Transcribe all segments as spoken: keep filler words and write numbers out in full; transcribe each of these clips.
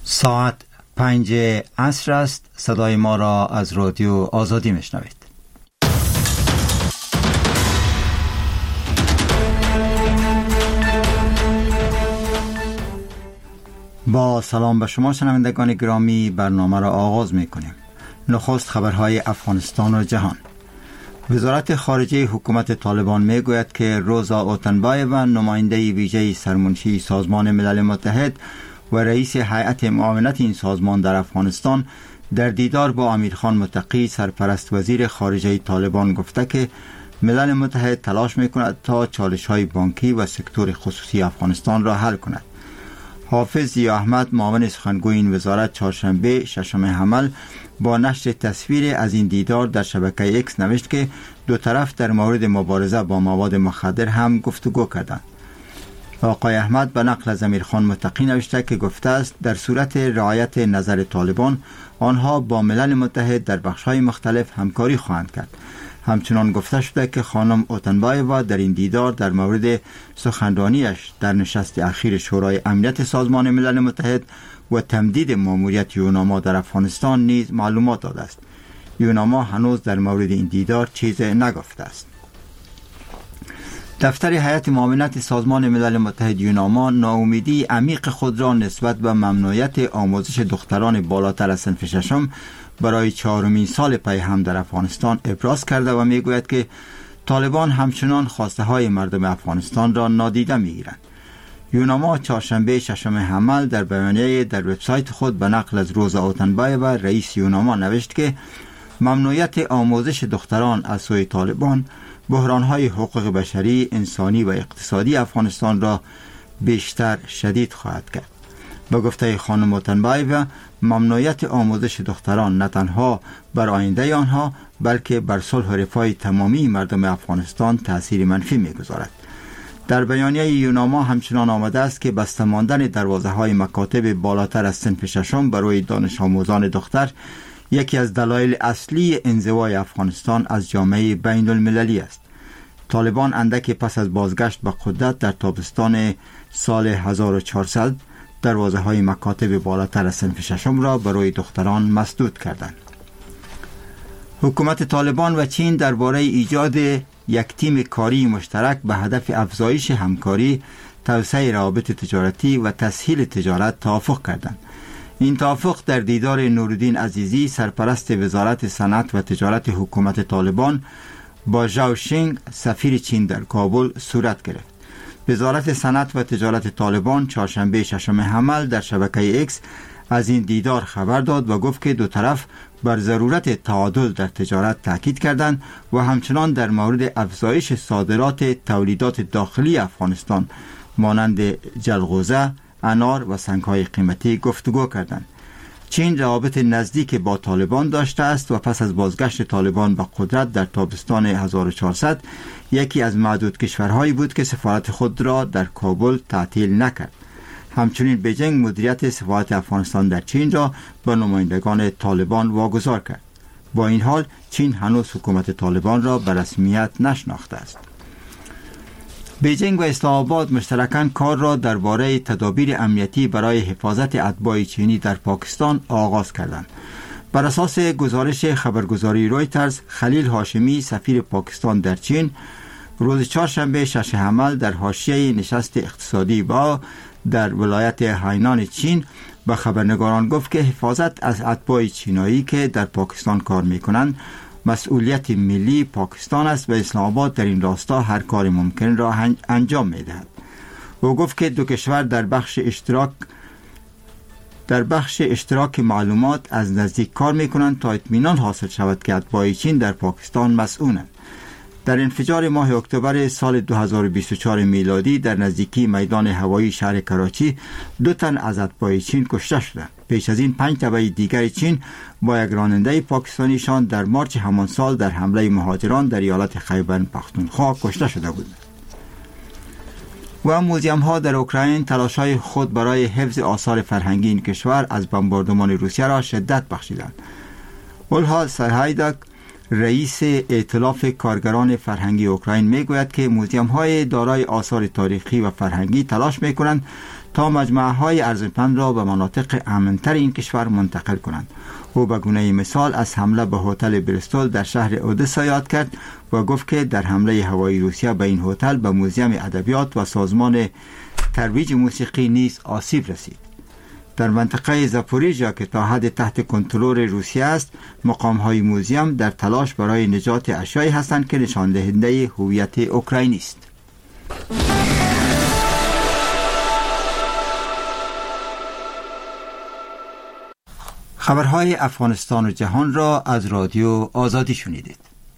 ساعت پنج عصر است. صدای ما را از رادیو آزادی میشنوید. با سلام به شما شنوندگان گرامی، برنامه را آغاز میکنیم. نخست خبرهای افغانستان و جهان. وزارت خارجه حکومت طالبان میگوید که روزا اوتنبایو، نماینده ویژه سرمنشی سازمان ملل متحد و رئیس هیئت معاونت این سازمان در افغانستان، در دیدار با امیرخان متقی سرپرست وزیر خارجه طالبان گفته که ملل متحد تلاش میکند تا چالش‌های بانکی و سکتور خصوصی افغانستان را حل کند. حافظ ضیا احمد، معاون سخنگوی این وزارت، چهارشنبه ششم حمل با نشر تصویر از این دیدار در شبکه اکس نوشت که دو طرف در مورد مبارزه با مواد مخدر هم گفتگو کردند. آقای احمد به نقل از امیرخان متقی نوشته که گفته است در صورت رعایت نظر طالبان آنها با ملل متحد در بخش‌های مختلف همکاری خواهند کرد. همچنان گفته شده که خانم اوتنبایوا در این دیدار در مورد سخنرانیش در نشست اخیر شورای امنیت سازمان ملل متحد و تمدید ماموریت یوناما در افغانستان نیز معلومات داده است. یوناما هنوز در مورد این دیدار چیزی نگفته است. دفتر هیئت معاونت سازمان ملل متحد یوناما ناامیدی عمیق خود را نسبت به ممنوعیت آموزش دختران بالاتر از صنف ششم برای چهارمین سال پی هم در افغانستان ابراز کرده و میگوید که طالبان همچنان خواسته های مردم افغانستان را نادیده میگیرند. یوناما چهارشنبه ششم حمل در بیانیه در وبسایت خود به نقل از روزا اوتنبایو، رئیس یوناما، نوشت که ممنوعیت آموزش دختران از سوی طالبان بحران‌های حقوق بشری، انسانی و اقتصادی افغانستان را بیشتر شدید خواهد کرد. با گفته خانم اوتنبایو، ممنوعیت آموزش دختران نه تنها بر آینده آنها بلکه بر صلح و رفاه تمامی مردم افغانستان تأثیر منفی می‌گذارد. در بیانیه یوناما همچنان آمده است که بسته ماندن دروازه‌های مکاتب بالاتر از صنف ششم برای دانش آموزان دختر یکی از دلایل اصلی انزوای افغانستان از جامعه بین المللی است. طالبان اندک پس از بازگشت به قدرت در تابستان سال هزار و چهارصد دروازه های مکاتب بالاتر از صنف ششم را برای دختران مسدود کردند. حکومت طالبان و چین درباره ایجاد یک تیم کاری مشترک به هدف افزایش همکاری، توسعه روابط تجارتی و تسهیل تجارت توافق کردند. این توافق در دیدار نورالدین عزیزی، سرپرست وزارت صنعت و تجارت حکومت طالبان، با ژائو شینگ، سفیر چین در کابل صورت گرفت. وزارت صنعت و تجارت طالبان چهارشنبه ششم حمل در شبکه اکس از این دیدار خبر داد و گفت که دو طرف بر ضرورت تعادل در تجارت تاکید کردند و همچنان در مورد افزایش صادرات تولیدات داخلی افغانستان مانند جلغوزه، انار و سنگ‌های قیمتی گفتگو کردند. چین روابط نزدیک با طالبان داشته است و پس از بازگشت طالبان به قدرت در تابستان هزار و چهارصد یکی از معدود کشورهایی بود که سفارت خود را در کابل تعطیل نکرد. همچنین بیجینگ مدیریت سفارت افغانستان در چین را به نمایندگان طالبان واگذار کرد. با این حال چین هنوز حکومت طالبان را به رسمیت نشناخته است. بیجینگ و اسلام آباد مشترکاً کار را درباره تدابیر امنیتی برای حفاظت اتباع چینی در پاکستان آغاز کردند. بر اساس گزارش خبرگزاری رویترز، خلیل هاشمی، سفیر پاکستان در چین، روز چهارشنبه شش حمل در حاشیه نشست اقتصادی با در ولایت هاینان چین به خبرنگاران گفت که حفاظت از اتباع چینایی که در پاکستان کار می‌کنند مسئولیت ملی پاکستان است و اسلام آباد در این راستا هر کار ممکن را انجام می‌دهد. او گفت که دو کشور در بخش اشتراک در بخش اشتراک معلومات از نزدیک کار می‌کنند تا اطمینان حاصل شود که اتباع چین در پاکستان مسئولند. در انفجار ماه اکتبر سال دو هزار و بیست و چهار میلادی در نزدیکی میدان هوایی شهر کراچی دو تن از اتباع چین کشته شدند. پیش از این پنج تبع دیگر چین با یک راننده پاکستانیشان در مارچ همان سال در حمله مهاجران در ایالت خیبر پختونخوا کشته شده بودند. و موزیم ها در اوکراین تلاش‌های خود برای حفظ آثار فرهنگی این کشور از بمباردمان روسیه را شدت بخشیدند. اولها سرهایدک، رئیس ائتلاف کارگران فرهنگی اوکراین، میگوید که موزیم های دارای آثار تاریخی و فرهنگی تلاش میکنند تا مجموعه‌های ارزشمند را به مناطق امن‌تر این کشور منتقل کنند. او به گونه مثال از حمله به هتل بریستول در شهر اودسا یاد کرد و گفت که در حمله هوایی روسیه به این هتل به موزیم ادبیات و سازمان ترویج موسیقی نیز آسیب رسید. در منطقه زاپوریژیا که تا حد تحت کنترل روسیه است، مقام‌های موزیم در تلاش برای نجات اشیایی هستند که نشان دهنده هویت اوکراینی است. خبرهای افغانستان و جهان را از رادیو آزادی شنیدید.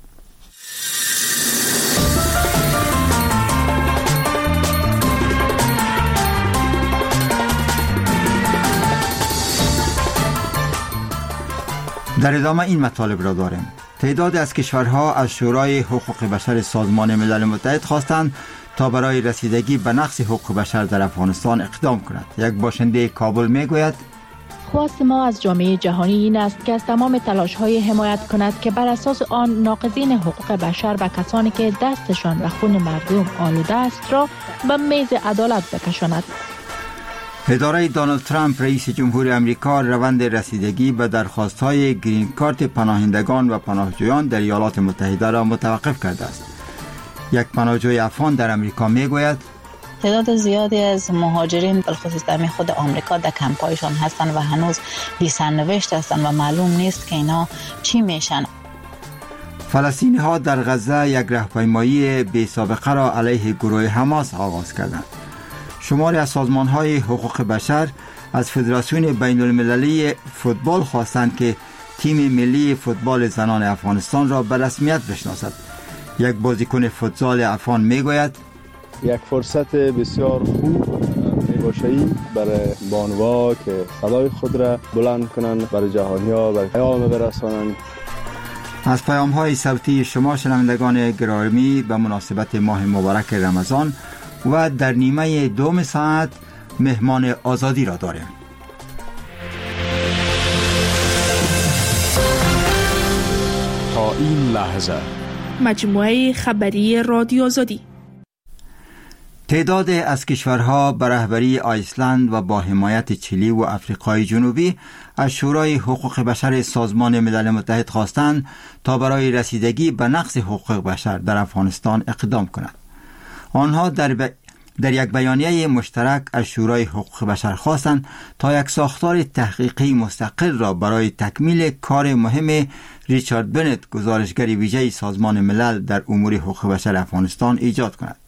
در ادامه این مطالب را داریم. تعداد از کشورها از شورای حقوق بشر سازمان ملل متحد خواستند تا برای رسیدگی به نقض حقوق بشر در افغانستان اقدام کند. یک باشنده کابل میگوید خواست ما از جامعه جهانی این است که از تمام تلاش‌های حمایت کند که بر اساس آن ناقضین حقوق بشر و کسانی که دستشان به خون مردم آلوده است را به میز عدالت بکشاند. اداره دونالد ترامپ رئیس جمهور امریکا روند رسیدگی به درخواست‌های گرین کارت پناهندگان و پناهجویان در ایالات متحده را متوقف کرده است. یک پناهجوی افغان در امریکا میگوید تعداد زیادی از مهاجرین بالخصوص در خود آمریکا در کمپایشان هستند و هنوز بی سرنوشت هستند و معلوم نیست که اینا چی میشن. فلسطینی ها در غزه یک راهپیمایی بی سابقه را علیه گروه حماس آغاز کردند. شماری از سازمان های حقوق بشر از فدراسیون بین المللی فوتبال خواستند که تیم ملی فوتبال زنان افغانستان را به رسمیت بشناسد. یک بازیکن فوتزال افغان میگوید یک فرصت بسیار خوب میباشه برای بانوا که صدای خود را بلند کنند، برای جهانی ها برای پیام برسانند. از پیام های صوتی شما شنوندگان گرامی به مناسبت ماه مبارک رمضان و در نیمه دوم ساعت مهمان آزادی را داریم. تا این لحظه مجموعه خبری رادیو آزادی. تعداد از کشورها به رهبری آیسلند و با حمایت چیلی و آفریقای جنوبی از شورای حقوق بشر سازمان ملل متحد خواستند تا برای رسیدگی به نقض حقوق بشر در افغانستان اقدام کنند. آنها در, ب... در یک بیانیه مشترک از شورای حقوق بشر خواستند تا یک ساختار تحقیقی مستقل را برای تکمیل کار مهم ریچارد بنت، گزارشگر ویژه سازمان ملل در امور حقوق بشر افغانستان ایجاد کند.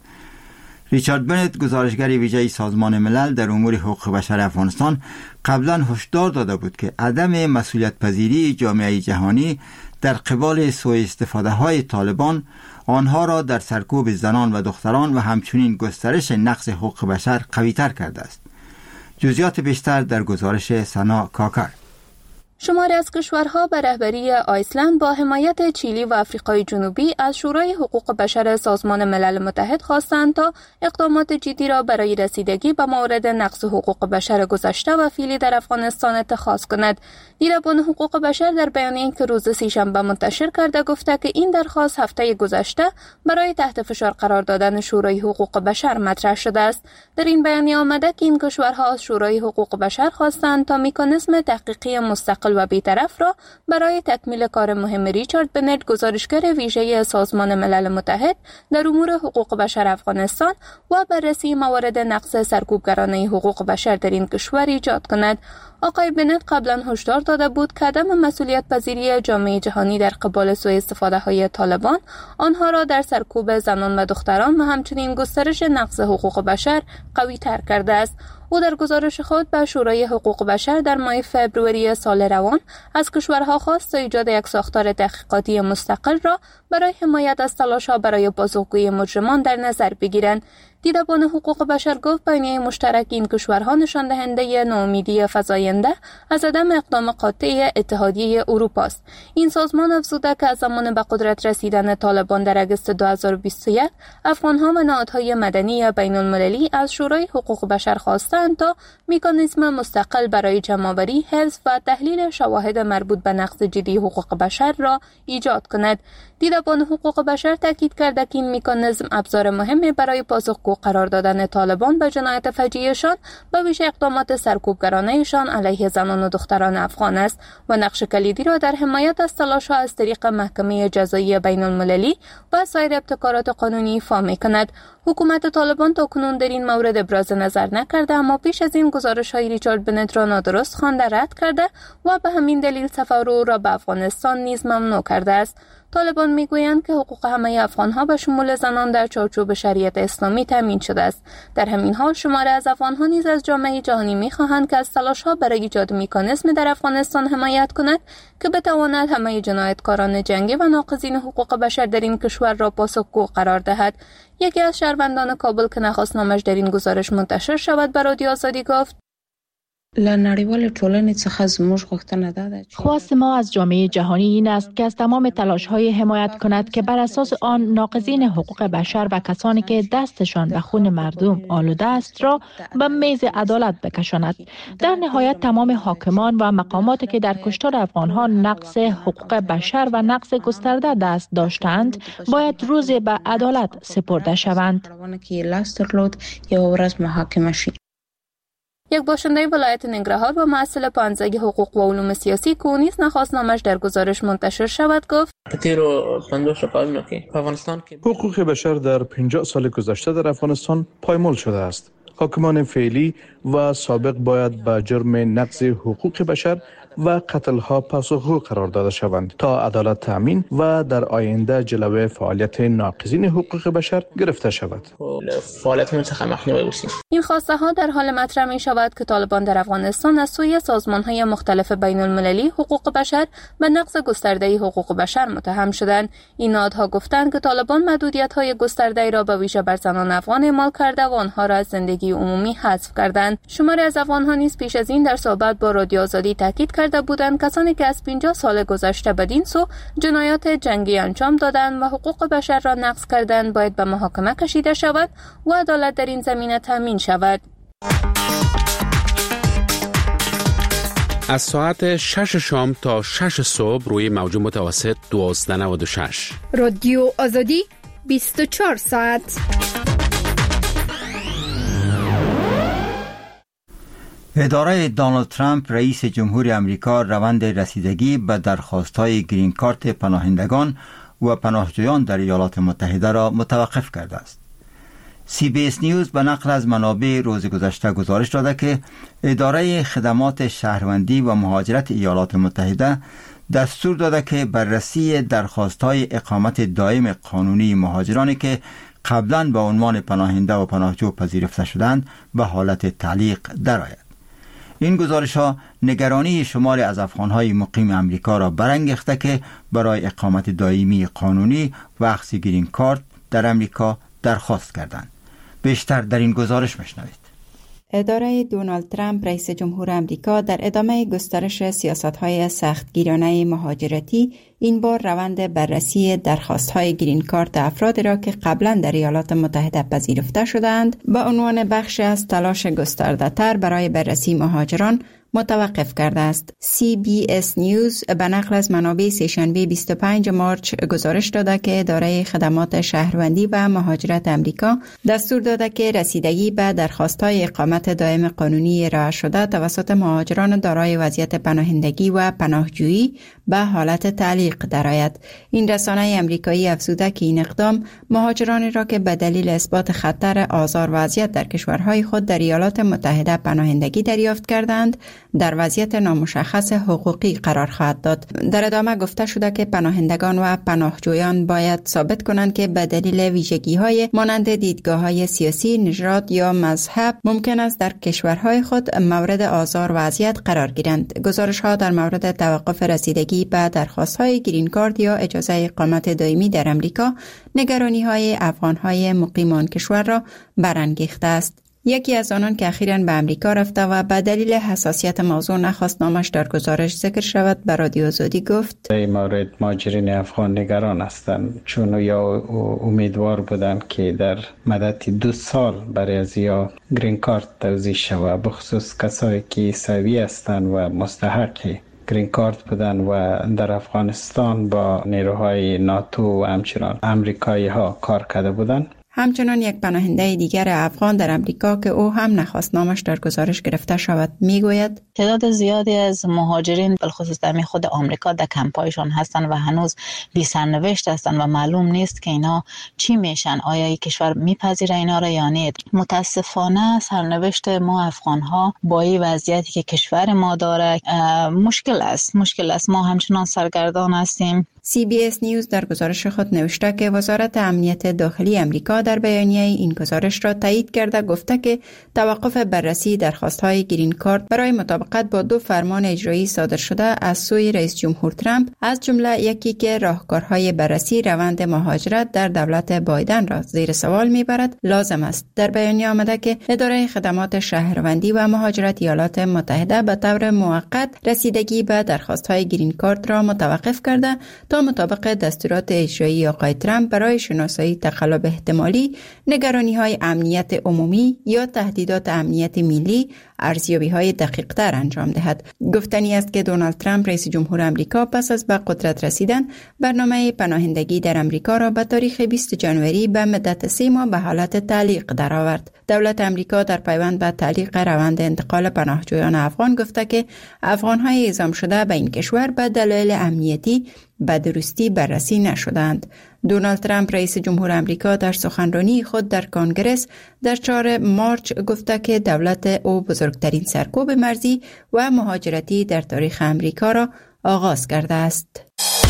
ریچارد بنت، گزارشگر ویژه سازمان ملل در امور حقوق بشر افغانستان، قبلا هشدار داده بود که عدم مسئولیت پذیری جامعه جهانی در قبال سوء استفاده های طالبان آنها را در سرکوب زنان و دختران و همچنین گسترش نقض حقوق بشر قوی تر کرده است. جزئیات بیشتر در گزارش سنا کاکر. شماری از کشورها به رهبری آیسلند با حمایت چیلی و آفریقای جنوبی از شورای حقوق بشر سازمان ملل متحد خواستند تا اقدامات جدی را برای رسیدگی به موارد نقض حقوق بشر گذشته و فعلی در افغانستان اتخاذ کند. دیدبان حقوق بشر در بیانیه‌ای که روز سه‌شنبه منتشر کرده گفته که این درخواست هفته گذشته برای تحت فشار قرار دادن شورای حقوق بشر مطرح شده است. در این بیانیه آمده که این کشورها از شورای حقوق بشر خواستند تا مکانیزم تحقیقی مستقل و بی‌طرف را برای تکمیل کار مهم ریچارد بنت، گزارشگر ویژه سازمان ملل متحد در امور حقوق بشر افغانستان و بررسی موارد نقض سرکوبگرانه حقوق بشر در این کشور ایجاد کند. آقای بنت قبلا هشدار داده بود که عدم مسئولیت پذیری جامعه جهانی در قبال سوء استفاده های طالبان آنها را در سرکوب زنان و دختران و همچنین گسترش نقض حقوق بشر قوی تر کرده است. او در گزارش خود به شورای حقوق بشر در ماه فوریه سال روان از کشورها خواست تا ایجاد یک ساختار تحقیقاتی مستقل را برای حمایت از تلاش‌ها برای بازگویی مجرمان در نظر بگیرند. دیدبان حقوق بشر گفت بیانیه مشترک این کشورها نشان دهنده ناامیدی فزاینده از عدم اقدام قاطع اتحادیه اروپا است. این سازمان افزوده که از زمان به قدرت رسیدن طالبان در اگست دو هزار و بیست و یک افغان‌ها و نهادهای مدنی بین‌المللی از شورای حقوق بشر خواستند تا مکانیزم مستقل برای جمع‌آوری، حفظ و تحلیل شواهد مربوط به نقض جدی حقوق بشر را ایجاد کند. دیدبان حقوق بشر تاکید کرده که این مکانیزم ابزار مهمی برای پاسخگویی حقوق قرار دادن طالبان به جنایت فجیعشان به ویژه اقدامات سرکوبگرانه‌شان علیه زنان و دختران افغان است و نقش کلیدی را در حمایت از تلاش‌ها از طریق محکمه جزایی بین المللی و سایر ابتکارات قانونی ایفا می‌کند. حکومت طالبان تاکنون در این مورد ابراز نظر نکرده، اما پیش از این گزارش‌های ریچارد بنت را نادرست خوانده رد کرده و به همین دلیل سفر او را به افغانستان نیز ممنوع کرده است. طالبان میگویند که حقوق همه افغان‌ها به شمول زنان در چارچوب شریعت اسلامی تامین شده است. در همین حال شماره از افغان‌ها نیز از جامعه جهانی می‌خواهند که از تلاش‌ها برای ایجاد مکانیزم در افغانستان حمایت کند که بتواند همه جنایتکاران جنگی و ناقضین حقوق بشر در این کشور را پاسخگو قرار دهد. یکی از شهروندان کابل که نخواست نامش در این گزارش منتشر شود به رادیو آزادی گفت: خواست ما از جامعه جهانی این است که از تمام تلاش‌های حمایت کند که بر اساس آن ناقضین حقوق بشر و کسانی که دستشان به خون مردم آلوده است را به میز عدالت بکشاند. در نهایت تمام حاکمان و مقاماتی که در کشتار افغان‌ها نقض حقوق بشر و نقض گسترده دست داشتند باید روزی به عدالت سپرده شوند. یک باشنده ولایت ننگرهار و مسئول پانزده حقوق و علوم سیاسی که نیز نخواست نامش در گزارش منتشر شود گفت: حقوق بشر در پنجاه سال گذشته در افغانستان پایمال شده است. حاکمان فعلی و سابق باید به جرم نقض حقوق بشر و قتل‌ها پاسخگو قرار داده شوند تا عدالت تامین و در آینده جلوه فعالیت ناقضین حقوق بشر گرفته شود. این خواسته ها در حال مطرح می شود که طالبان در افغانستان از سوی سازمان‌های مختلف بین المللی حقوق بشر به نقض گسترده حقوق بشر متهم شدند. این نهادها گفتند که طالبان محدودیت‌های گسترده را به ویژه بر زنان افغان اعمال کرده و آنها را از زندگی عمومی حذف کردند. شماری از افغان‌ها نیز پیش از این در صحبت با رادیو آزادی تاکید کرده بودند کسانی که از پنجاه سال گذشته بدین سو جنایات جنگی انجام دادند و حقوق بشر را نقض کردند باید به محاکمه کشیده شود و عدالت در این زمینه تامین شود. از ساعت شش شام تا شش صبح روی موج متوسط دوازده نود و شش رادیو آزادی بیست و چهار ساعت. اداره دونالد ترامپ رئیس جمهور امریکا روند رسیدگی به درخواست‌های گرین کارت پناهندگان و پناهجویان در ایالات متحده را متوقف کرده است. سی بی اس نیوز به نقل از منابع روز گذشته گزارش داده که اداره خدمات شهروندی و مهاجرت ایالات متحده دستور داده که بررسی درخواست‌های اقامت دائم قانونی مهاجرانی که قبلاً به عنوان پناهنده و پناهجو پذیرفته شدند به حالت تعلیق درآید. این گزارش ها نگرانی شماری از افغان‌های مقیم امریکا را برانگیخته که برای اقامت دائمی قانونی و اخذ گرین کارت در امریکا درخواست کردند. بیشتر در این گزارش میشنوید. اداره دونالد ترامپ رئیس جمهور امریکا در ادامه گسترش سیاست‌های سختگیرانه مهاجرتی این بار روند بررسی درخواست‌های گرین کارت افرادی را که قبلا در ایالات متحده پذیرفته شدند به عنوان بخشی از تلاش گسترده‌تر برای بررسی مهاجران متوقف کرده است. سی بی اس نیوز به نقل از منابع سه‌شنبه بیست و پنجم مارس گزارش داده که اداره خدمات شهروندی و مهاجرت امریکا دستور داده که رسیدگی به درخواست‌های اقامت دائم قانونی ارائه شده توسط مهاجران دارای وضعیت پناهندگی و پناهجویی به حالت تعلیق درآید. این رسانه امریکایی افزوده که این اقدام مهاجرانی را که به دلیل اثبات خطر آزار و اذیت در کشورهای خود در ایالات متحده پناهندگی دریافت کردند در وضعیت نامشخص حقوقی قرار خواهد داد. در ادامه گفته شده که پناهندگان و پناهجویان باید ثابت کنند که به دلیل ویژگی‌های مانند دیدگاه‌های سیاسی، نژاد یا مذهب ممکن است در کشورهای خود مورد آزار و اذیت قرار گیرند. گزارش‌ها در مورد توقف رسیدگی به درخواست‌های گرین کارت یا اجازه اقامت دائمی در امریکا نگرانی‌های افغان‌های مقیم آن کشور را برانگیخته است. یکی از آنان که اخیراً به امریکا رفته و به دلیل حساسیت موضوع نخواست نامش در گزارش ذکر شود به رادیو آزادی گفت: در مورد مهاجرین افغان نگران هستند، چون یا امیدوار بودند که در مدت دو سال برای از یا گرین کارت توزیع شود، بخصوص کسایی که سوی هستند و مستحقی گرین کارت بودن و در افغانستان با نیروهای ناتو و همچنان امریکایی ها کار کرده بودند. همچنان یک پناهنده دیگر افغان در امریکا که او هم نخواست نامش در گزارش گرفته شود میگوید تعداد زیادی از مهاجرین بالخصوص در خود آمریکا در کمپایشان هستند و هنوز بی سرنوشت هستند و معلوم نیست که اینا چی میشن، آیا این کشور میپذیره اینا را یا نه. متاسفانه سرنوشت ما افغان ها با این وضعیتی که کشور ما داره مشکل است مشکل است ما همچنان سرگردان هستیم. سی بی اس نیوز در گزارش خود نوشته که وزارت امنیت داخلی امریکا در بیانیه این گزارش را تایید کرده گفته که توقف بررسی درخواست‌های گرین کارت برای مطابقت با دو فرمان اجرایی صادر شده از سوی رئیس جمهور ترامپ، از جمله یکی که راهکارهای بررسی روند مهاجرت در دولت بایدن را زیر سوال میبرد، لازم است. در بیانیه آمده که اداره خدمات شهروندی و مهاجرت ایالات متحده به طور موقت رسیدگی به درخواست‌های گرین کارت را متوقف کرده تا مطابق دستورات اجرایی آقای ترامپ برای شناسایی تقلب احتمالی، نگرانی‌های امنیت عمومی یا تهدیدات امنیت ملی ارزیابی‌های دقیق‌تر انجام دهد. گفتنی است که دونالد ترامپ رئیس جمهور آمریکا پس از به قدرت رسیدن برنامه پناهندگی در آمریکا را به تاریخ بیست جنوری به مدت سه ماه به حالت تعلیق درآورد. دولت آمریکا در پیوند به تعلیق روند انتقال پناهجویان افغان گفته که افغان‌های اعزام شده به این کشور به دلایل امنیتی به درستی بررسی نشدند. دونالد ترامپ رئیس جمهور آمریکا در سخنرانی خود در کنگره در چهارم مارس گفته که دولت او بزرگترین سرکوب مرزی و مهاجرتی در تاریخ آمریکا را آغاز کرده است.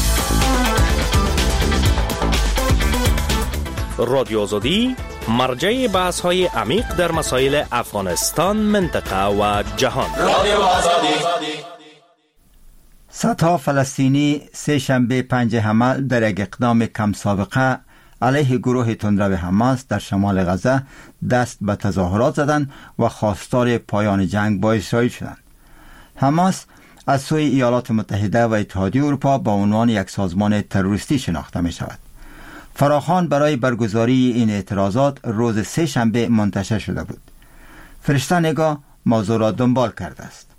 رادیو آزادی مرجع بحث های عمیق در مسائل افغانستان، منطقه و جهان. رادیو آزادی. صدها فلسطینی سه شنبه پنج حمل در یک اقدام کم سابقه علیه گروه تندرو حماس در شمال غزه دست به تظاهرات زدند و خواستار پایان جنگ با اسرائیل شدند. حماس از سوی ایالات متحده و اتحادیه اروپا با عنوان یک سازمان تروریستی شناخته می شود. فراخوان برای برگزاری این اعتراضات روز سه شنبه منتشر شده بود. فرشته نگاه موضوع را دنبال کرده است.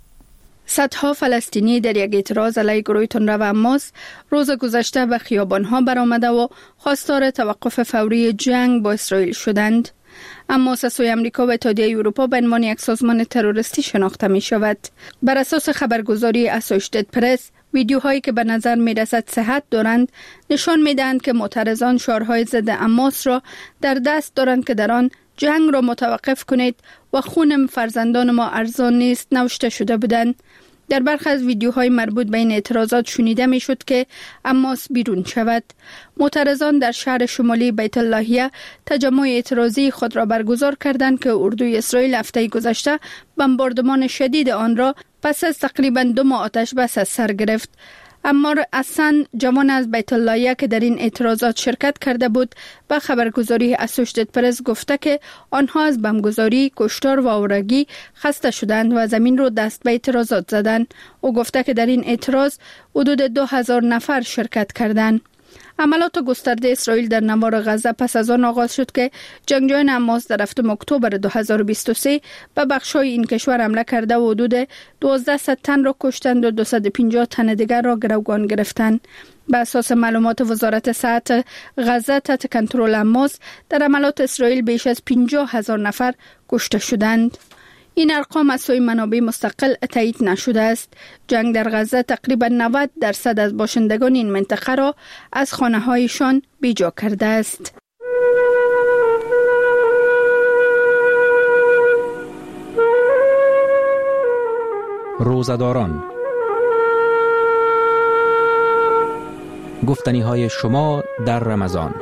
صدها فلسطینی در یک اعتراض علیه گروه تندرو حماس روز گذشته به خیابان‌ها برآمده و خواستار توقف فوری جنگ با اسرائیل شدند. اما از سوی آمریکا و اتحادیه اروپا به عنوان یک سازمان تروریستی شناخته می شود. بر اساس خبرگزاری اسوشییتد پرس، ویدیوهایی که به نظر می رسد صحت دارند نشان می دهند که معترضان شعارهای ضد حماس را در دست دارند که در آن جنگ را متوقف کنید و خون فرزندان ما ارزان نیست نوشته شده بودند. در برخی از ویدیوهای مربوط به این اعتراضات شنیده می شد که حماس بیرون شود. معترضان در شهر شمالی بیت اللهیه تجمع اعتراضی خود را برگزار کردند که اردوی اسرائیل هفته گذشته بمباردمان شدید آن را پس از تقریبا دو ماه آتش بس از سر گرفت. اما حسن، جوان از بیت اللهیه که در این اعتراضات شرکت کرده بود، به خبرگزاری اسوشییتد پرس گفته که آنها از بمبگذاری، کشتار و آوارگی خسته شدند و زمین رو دست به اعتراضات زدند. او گفته که در این اعتراض حدود دو هزار نفر شرکت کردند. عملات گسترده اسرائیل در نوار غزه پس از آن آغاز شد که جنگجویان حماس در هفتم اکتبر دو هزار و بیست و سه به بخش‌های این کشور حمله کرده و حدود دوازده تن را کشتند و دویست و پنجاه تن دیگر را گروگان گرفتند. به اساس معلومات وزارت صحت غزه تحت کنترل حماس در عملات اسرائیل بیش از پنجاه هزار نفر کشته شدند. این ارقام از سوی منابع مستقل تایید نشده است. جنگ در غزه تقریبا نود درصد از باشندگان این منطقه را از خانه‌هایشان بیجا کرده است. روزه‌داران، گفتنی‌های شما در رمضان.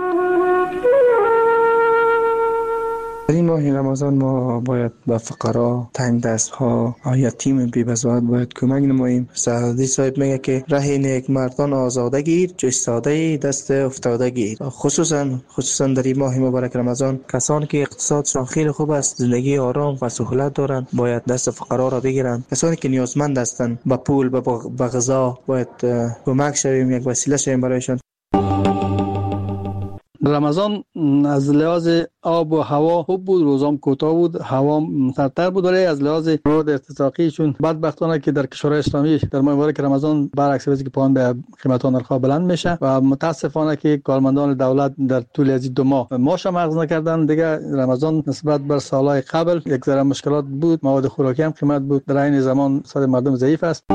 در این ماه رمضان ما باید به فقرا، تنگ دست ها و یتیم بی بزاعت باید کمک نماییم. سعدی صاحب میگه که ره نیک مردان آزاده گیر، جای ساده دست افتاده گیر. خصوصا خصوصا در این ماه مبارک رمضان کسانی که اقتصادشان خیلی خوب است، زندگی آرام و سهولت دارند، باید دست فقرا را بگیرند. کسانی که نیازمند هستند به پول، به غذا باید کمک شویم، یک وسیله شویم برایشان. رمضان از لحاظ آب و هوا خوب بود، روزام کوتاه بود، هوا سردتر بود، ولی از لحاظ رود ارتزاقی چون بدبختانه که در کشورهای اسلامی در ماه مبارک رمضان برعکس وضعی که پایان به قیمت نرخ‌ها بلند میشه و متاسفانه که کارمندان دولت در طول از دو ماه معاش مغز نکردن. دیگه رمضان نسبت بر سالهای قبل یک ذره مشکلات بود، مواد خوراکی هم قیمت بود، در این زمان اقتصاد مردم ضعیف است.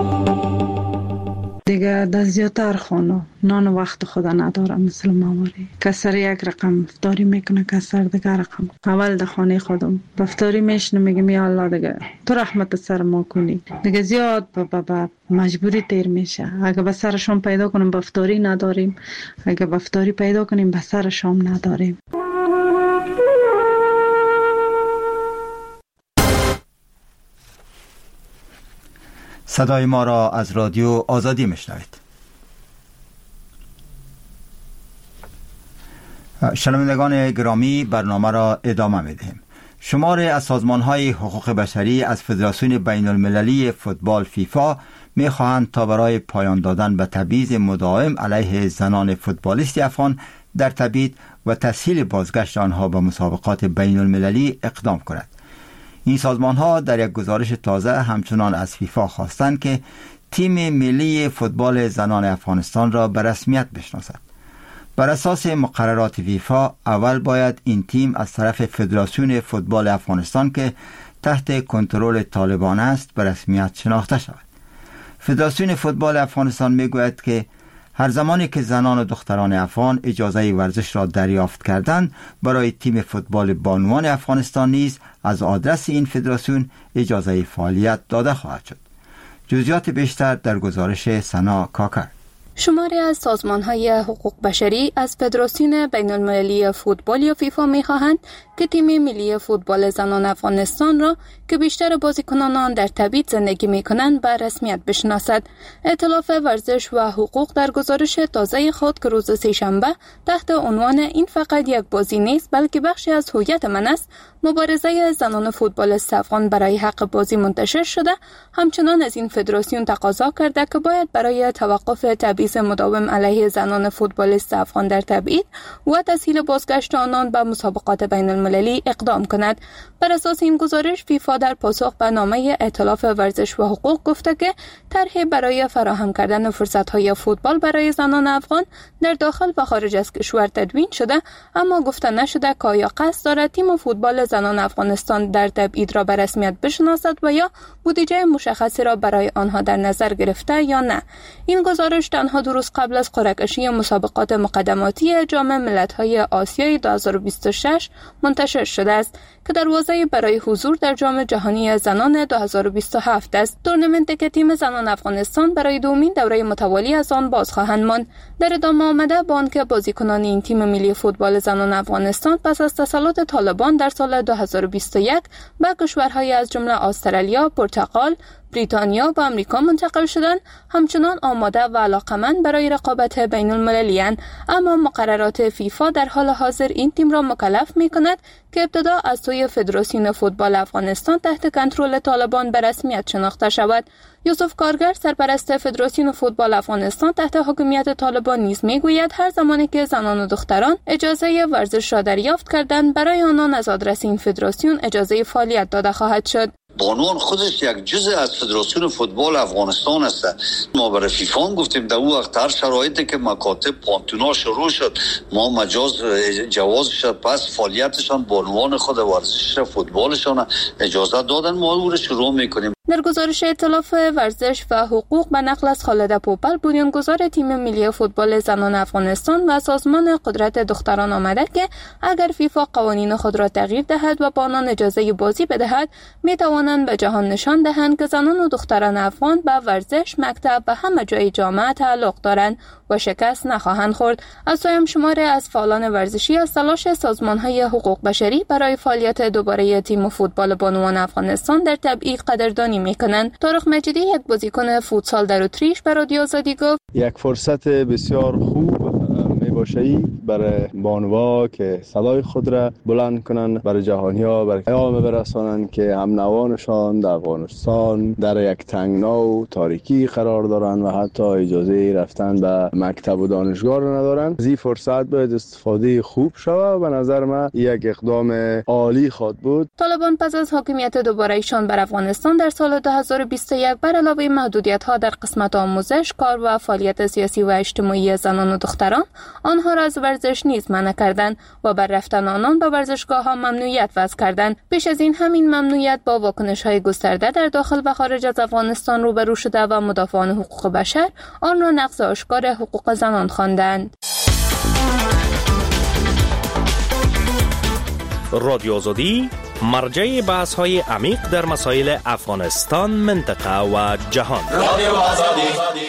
دیگه در زیادتر خانه نان وقت خدا ندارم مثل ماموری. کسر یک رقم افطاری میکنه، کسر دیگه رقم. اول در خانه خودم افطاری میشنم میگم یا الله دیگه تو رحمت سر ما کنی. دیگه زیاد با با مجبوری تیر میشه. اگه به سر شام پیدا کنیم افطاری نداریم، اگه افطاری پیدا کنیم به سر شام نداریم. صدای ما را از رادیو آزادی میشنوید. شنوندگان گرامی، برنامه را ادامه میدهیم. شماری از سازمان‌های حقوق بشری از فدراسیون بین المللی فوتبال فیفا می‌خواهند تا برای پایان دادن به تبعیض مداوم علیه زنان فوتبالیست افغان در تبعید و تسهیل بازگشت آنها به مسابقات بین المللی اقدام کند. این سازمان ها در یک گزارش تازه همچنان از فیفا خواستند که تیم ملی فوتبال زنان افغانستان را به رسمیت بشناسد. بر اساس مقررات فیفا اول باید این تیم از طرف فدراسیون فوتبال افغانستان که تحت کنترل طالبان است به رسمیت شناخته شود. فدراسیون فوتبال افغانستان میگوید که هر زمانی که زنان و دختران افغان اجازه ورزش را دریافت کردند، برای تیم فوتبال بانوان افغانستان نیز از آدرس این فدراسیون اجازه فعالیت داده خواهد شد. جزئیات بیشتر در گزارش سنا کاکر. شماری از سازمان‌های حقوق بشری از فدراسیون بین المللی فوتبال یا فیفا می‌خواهند که تیم ملی فوتبال زنان افغانستان را که بیشتر بازیکنان آن در تبعید زندگی می‌کنند به رسمیت بشناسد. ائتلاف ورزش و حقوق در گزارش تازه خود که روز سه‌شنبه تحت عنوان این فقط یک بازی نیست بلکه بخشی از هویت من است، مبارزه زنان فوتبالیست افغان برای حق بازی منتشر شده، همچنان از این فدراسیون تقاضا کرده که باید برای توقف تبعیض مداوم علیه زنان فوتبالیست افغان در تبعید و تسهیل بازگشت آنان به مسابقات بین المللی اقدام کند. بر اساس این گزارش فیفا در پاسخ به نامه ائتلاف ورزش و حقوق گفته که طرحی برای فراهم کردن فرصت‌های فوتبال برای زنان افغان در داخل و خارج از کشور تدوین شده، اما گفته نشده که آیا قصد دارد تیم فوتبال زنان افغانستان در تبعید را به رسمیت بشناسد و یا بودجه مشخصی را برای آنها در نظر گرفته یا نه. این گزارش تنها دو روز قبل از قرعه‌کشی مسابقات مقدماتی جام ملت‌های آسیای دو هزار و بیست و شش منتشر شده است که دروازه برای حضور در جام جهانی زنان دو هزار و بیست و هفت است. تورنمنتی که تیم زنان افغانستان برای دومین دوره متوالی از آن باز خواهند ماند. در ادامه آمده با آنکه بازیکنان این تیم ملی فوتبال زنان افغانستان پس از تسلط طالبان در سال دو هزار و بیست و یک به کشورهای از جمله استرالیا، پرتغال، بریتانیا و آمریکا منتقل شدند، همچنان آماده و علاقمند برای رقابت بین المللی اند، اما مقررات فیفا در حال حاضر این تیم را مکلف می کند که ابتدا از سوی فدراسیون فوتبال افغانستان تحت کنترل طالبان به رسمیت شناخته شود. یوسف کارگر سرپرست فدراسیون فوتبال افغانستان تحت حکومت طالبان نیز میگوید هر زمانی که زنان و دختران اجازه ورزش را دریافت کردند، برای آنان از آدرس این فدراسیون اجازه فعالیت داده خواهد شد. بانوان خودش یک جزء از فدراسیون فوتبال افغانستان است. ما برای فیفا هم گفتیم در اون وقت هر شرایطی که مکاتب پانتونا شروع شد، ما مجاز جواز شد پس فعالیتشان بانوان خود ورزش فوتبالشان اجازه دادن، ما اون رو شروع میکنیم. در گزارش ائتلاف ورزش و حقوق به نقل از خالد پوپل، بنیانگذار تیم ملی فوتبال زنان افغانستان و سازمان قدرت دختران آمده که اگر فیفا قوانین خود را تغییر دهد و با آنان اجازه بازی بدهد، می توانند به جهان نشان دهند که زنان و دختران افغان به ورزش، مکتب و همه جای جامعه تعلق دارند و شکست نخواهند خورد. از سوی شماره از فعالان ورزشی از تلاش سازمان‌های حقوق بشری برای فعالیت دوباره تیم فوتبال بانوان افغانستان در تبعید قدردانی میکنند. طارق مجیدی، یک بازیکن فوتسال در اتریش، به رادیو آزادی گفت: یک فرصت بسیار خوب می میباشی برای بانوا که صدای خود را بلند کنند، برای جهانی ها برای پیام برسانند که هم نوانشان در افغانستان در یک تنگنا و تاریکی قرار دارند و حتی اجازه رفتن به مکتب و دانشگاه را ندارند. از این فرصت باید استفاده خوب شود و به نظر من یک اقدام عالی خواهد بود. طالبان پس از حاکمیت دوباره ایشان بر افغانستان در سال دو هزار و بیست و یک بر علاوه محدودیت ها در قسمت آموزش، کار و فعالیت سیاسی و اجتماعی زنان و دختران، آنها را از ورزش نیز منع کردند و بر رفتن آنان به ورزشگاه ها ممنوعیت وضع کردند. پیش از این همین ممنوعیت با واکنش های گسترده در داخل و خارج از افغانستان روبرو شده و مدافعان حقوق بشر آن را نقض آشکار حقوق زنان خواندند. رادیو آزادی مرجع بحث های عمیق در مسائل افغانستان، منطقه و جهان. رادیو آزادی.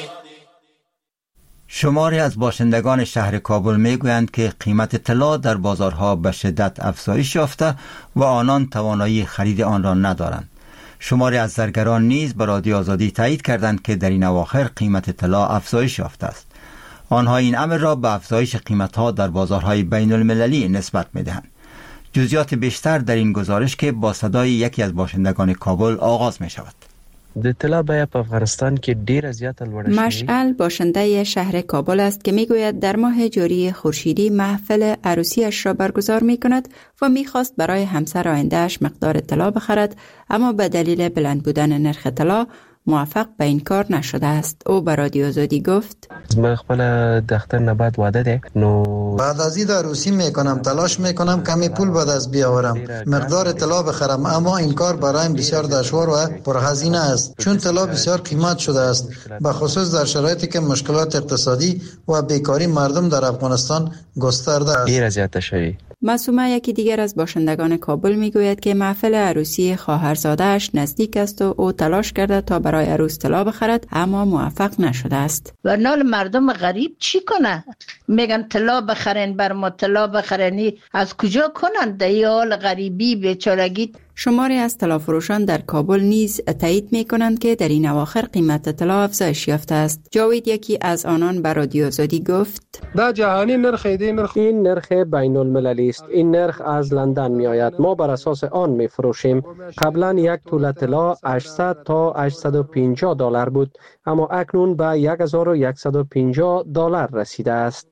شماری از باشندگان شهر کابل میگویند که قیمت طلا در بازارها به شدت افزایش یافته و آنان توانایی خرید آن را ندارند. شماری از زرگران نیز به رادیو آزادی تایید کردند که در این اواخر قیمت طلا افزایش یافته است. آنها این امر را به افزایش قیمت‌ها در بازارهای بین المللی نسبت می‌دهند. جزئیات بیشتر در این گزارش که با صدای یکی از باشندگان کابل آغاز می‌شود. د طلا بیه په افغانستان کې ډیره زیاته لوړه شوې. مشعل باشنده شهر کابل است که میگوید در ماه جاری خورشیدی محفل عروسیش را برگزار میکند و میخواست برای همسر آیندهش مقدار طلا بخرد، اما به دلیل بلند بودن نرخ طلا موفق به این کار نشده است. او به رادیو آزادی گفت: من خپل دختر نه بعد واده ده، نو بعد از این عروسی میکنم، تلاش میکنم کمی پول به دست بیاورم، مقدار طلا بخرم، اما این کار برایم بسیار دشوار و پرهزینه است چون طلا بسیار قیمت شده است، به خصوص در شرایطی که مشکلات اقتصادی و بیکاری مردم در افغانستان گسترده است. ډیره زیاته شوی. معصومه یکی دیگر از باشندگان کابل میگوید که محفل عروسی خواهرزاده‌اش نزدیک است و او تلاش کرده تا برای عروس طلا بخرد اما موفق نشده است. و نال مردم غریب چی کنه؟ میگن طلا بخرین، بر ما طلا بخرینی، از کجا کنن در این حال غریبی بیچارگی؟ شماری از طلافروشان در کابل نیز تایید می کنند که در این اواخر قیمت طلا افزایش یافته است. جاوید یکی از آنان بر رادیو آزادی گفت: دا جهانی نرخ دی نرخ این نرخ بین المللی است. این نرخ از لندن می آید. ما بر اساس آن می فروشیم. قبلا یک توله طلا هشتصد تا هشتصد و پنجاه دلار بود، اما اکنون به هزار و صد و پنجاه دلار رسیده است.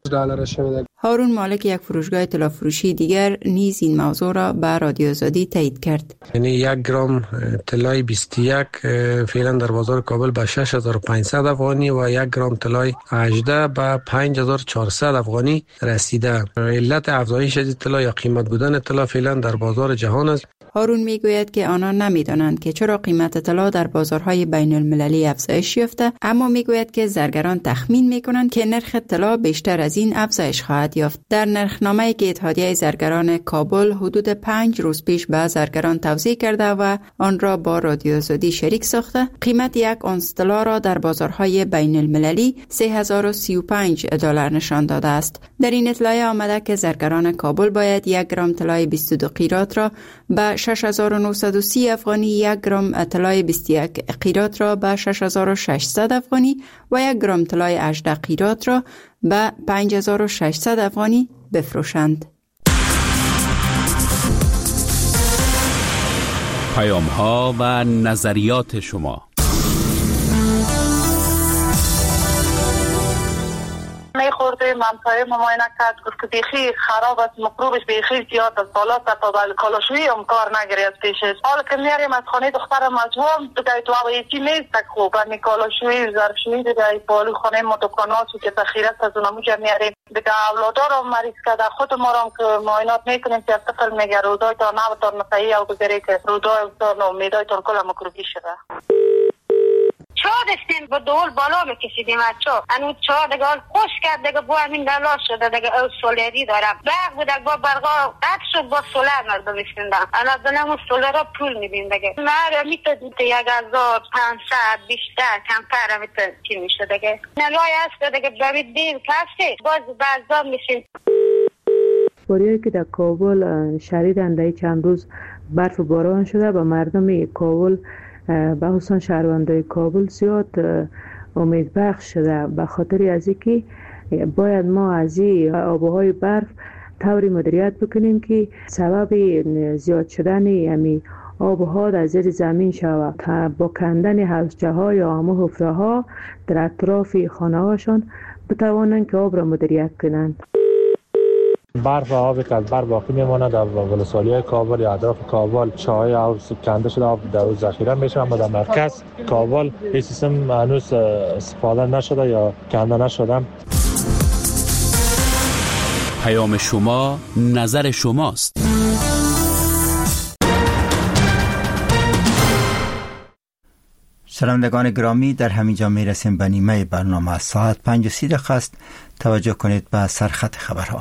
هارون مالک یک فروشگاه طلافروشی دیگر نیز این موضوع را به رادیو آزادی تایید کرد. یعنی یک گرم طلای بیست و یک فعلا در بازار کابل به شش هزار و پانصد افغانی و یک گرم طلای هجده به پنج هزار و چهارصد افغانی رسیده. علت افزایش طلا یا قیمت بودن طلا فعلا در بازار جهان است. هارون میگوید که آنان نمیدانند که چرا قیمت طلا در بازارهای بین المللی افزایش یافته، اما میگوید که زرگران تخمین میکنند که نرخ طلا بیشتر از این افزایش خواهد یافت. در نرخنامه‌ای که اتحادیه زرگران کابل حدود پنج روز پیش به زرگران توضیح کرده و آن را با رادیو آزادی شریک ساخته، قیمت یک اونس طلا را در بازارهای بین المللی سه هزار و سی و پنج دلار نشان داده است. در این اطلاعیه آمده که زرگران کابل باید یک گرم طلای بیست و دو قیراط را به شش هزار و نهصد و سی افغانی، یک گرم طلای بیست و یک قیراط را به شش هزار و ششصد افغانی و یک گرم طلای هجده قیراط را به پنج هزار و ششصد افغانی بفروشند. پیام ها و نظریات شما. می خورده منطقه مماینه کرد، گفت که بیخی خراب است، مکروبش بیخی زیاد است، بالا تا بل کالاشوی هم کار نگیری از پیشش. حالا که میاریم از خانه دختر مجموعه دیگه تو اویتی نیست تک خوب، یعنی کالاشوی ظرفشویی دیگه بالو خانه ما دکاناتو که تخیرت از اونموجه میاریم دیگه. اولادا رو مریض کرده، خود ما رو که معاینات میکنیم که استقل میگه رودای تا نبتان مسایی او بگیری که رودای افتان و میدای تان کل مکروبی شده. چا دستیم با دول بالا بکشیدیم از چا انو چا دیگه خوش کرد دیگه با همین دلا شده دیگه او سولری دارم برق بود با برقا قد شد با سولر مردم میشوندن انا دلمو سولر را پول میدیم دیگه مره میتود یک هزار پانصد بیشتر کمتر میتود چی میشه دیگه نلای هست دیگه برید دیر کسی باز بعضا میشین. باریایی که در کابل شدیدن در چند روز برف و باران شده و مردم کابل به خصوص شهروندای کابل زیاد امید بخش شده به خاطر از اینکه باید ما از این آبهای برف طوری مدیریت بکنیم که سبب زیاد شدن یعنی آبها در زیر زمین شود تا با کندن حوضچه ها یا آمه حفره ها در اطراف خانه هاشون بتوانند که آب را مدیریت کنند. برف و آبی که از برف باقی میماند در ولسوالی کابل یا اطراف کابل چاهای آب کنده شده آب در ذخیره میشه، اما در مرکز کابل این سیستم هنوز استفاده نشده یا کنده نشده. پیام شما نظر شماست. شنوندگان گرامی، در همینجا میرسیم به نیمه برنامه. از ساعت پنج و سی دقیقه است. توجه کنید به سرخط خبرها.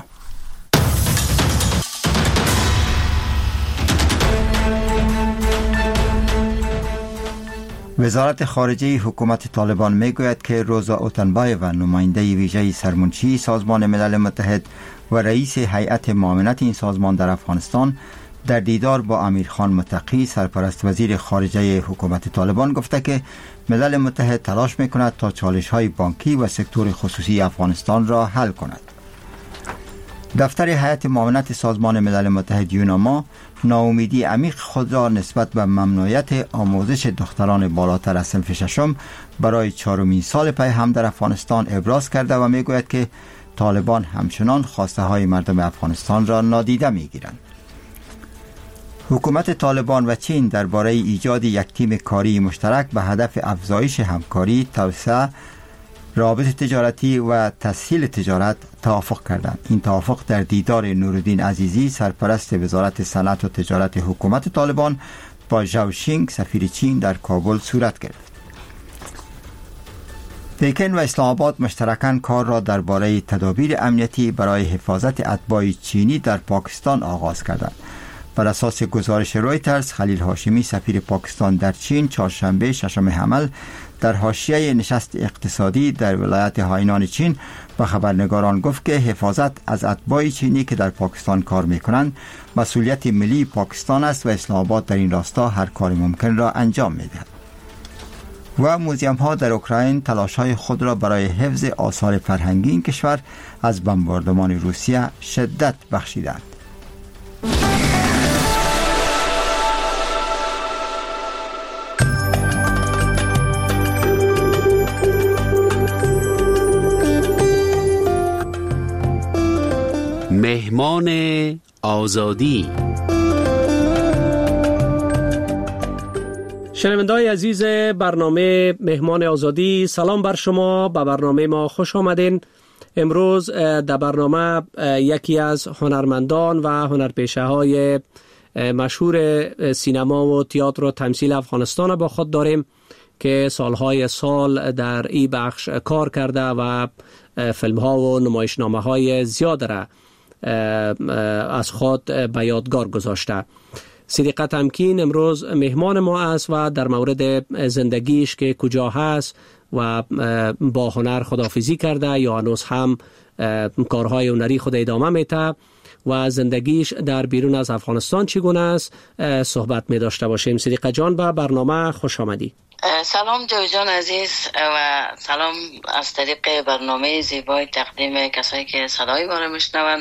وزارت خارجه حکومت طالبان میگوید که روزا اوتنبایو، نماینده ویژه سرمنشی سازمان ملل متحد و رئیس هیئت معاونت این سازمان در افغانستان، در دیدار با امیرخان متقی سرپرست وزیر خارجه حکومت طالبان گفته که ملل متحد تلاش میکند تا چالش‌های بانکی و سکتور خصوصی افغانستان را حل کند. دفتر هیئت معاونت سازمان ملل متحد یوناما ناامیدی عمیق خود را نسبت به ممنوعیت آموزش دختران بالاتر از صنف ششم برای چهارمین سال پی هم در افغانستان ابراز کرده و میگوید که طالبان همچنان خواسته های مردم افغانستان را نادیده میگیرند. حکومت طالبان و چین درباره ایجاد یک تیم کاری مشترک به هدف افزایش همکاری، توسعه روابط تجارتی و تسهیل تجارت توافق کردند. این توافق در دیدار نورالدین عزیزی سرپرست وزارت صنعت و تجارت حکومت طالبان با ژائو شینگ سفیر چین در کابل صورت گرفت. پکن و اسلام آباد مشترکاً کار را درباره تدابیر امنیتی برای حفاظت اتباع چینی در پاکستان آغاز کردند. بر اساس گزارش رویترز، خلیل هاشمی سفیر پاکستان در چین چهارشنبه ششم حمل در حاشیه نشست اقتصادی در ولایت هاینان چین به خبرنگاران گفت که حفاظت از اتباع چینی که در پاکستان کار می‌کنند مسئولیت ملی پاکستان است و اسلام آباد در این راستا هر کار ممکن را انجام می‌دهد. و موزیم‌ها در اوکراین تلاش‌های خود را برای حفظ آثار فرهنگی این کشور از بمباردمان روسیه شدت بخشیدند. مهمان آزادی. شنونده‌های عزیز برنامه مهمان آزادی، سلام بر شما. به برنامه ما خوش آمدین. امروز در برنامه یکی از هنرمندان و هنرپیشه‌های مشهور سینما و تئاتر و تمثیل افغانستان با خود داریم که سالهای سال در این بخش کار کرده و فیلم‌ها و نمایشنامه‌های زیاد را از خود به یادگار گذاشته. صدیقه تمکین امروز مهمان ما است و در مورد زندگیش که کجا هست و با هنر خداحافظی کرده یا هنوز هم کارهای هنری خود ادامه میده و زندگیش در بیرون از افغانستان چگونه است صحبت می داشته باشیم. صدیقه جان، به برنامه خوش آمدی. سلام جوی جان عزیز و سلام از طریق برنامه زیبای تقدیم کسایی که صدای ما را میشنوند.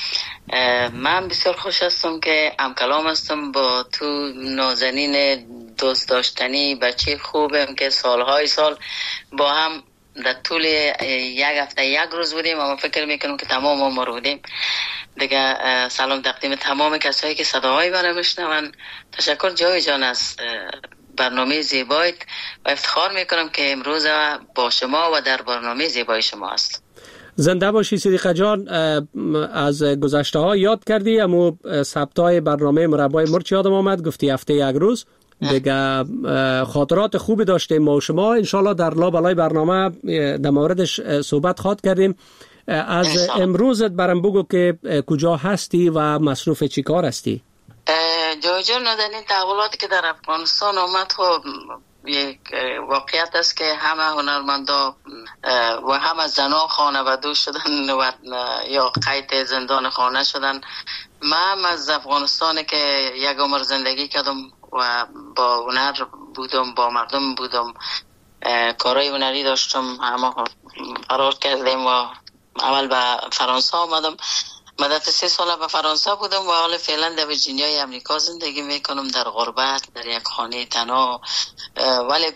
من بسیار خوش هستم که همکلام هستم با تو نازنین دوست داشتنی بچه خوبم که سالهای سال با هم در طول یک هفته یک روز بودیم، اما فکر میکنم که تمام ما رو بودیم دیگه. سلام تقدیم تمام کسایی که صداهای ما را میشنوند. تشکر جوی جان از برنامه زیبایت و افتخار میکنم که امروز با شما و در برنامه زیبای شما است. زنده باشی صدیقه جان. از گذشته ها یاد کردی، اما ثبتای برنامه مربای مرچ یادم آمد، گفتی هفته یک روز دیگه. خاطرات خوبی داشتیم ما و شما. انشالله در لابلای برنامه در موردش صحبت خواهد کردیم. از امروزت برام بگو که کجا هستی و مصروف چی کار هستی؟ جوی جان، در این تحولاتی که در افغانستان آمد خب یک واقعیت است که همه هنرمندا و همه زنان خانواده شدن و یا قید زندان خانه شدن. من از افغانستان که یک عمر زندگی کردم و با هنر بودم، با مردم بودم، کارهای هنری داشتم، همه فرار کردیم و اول به فرانسه آمدم، مدت سه سال به فرانسه بودم و حال فعلا در ویرجینیای امریکا زندگی میکنم، در غربت، در یک خانه تنها. ولی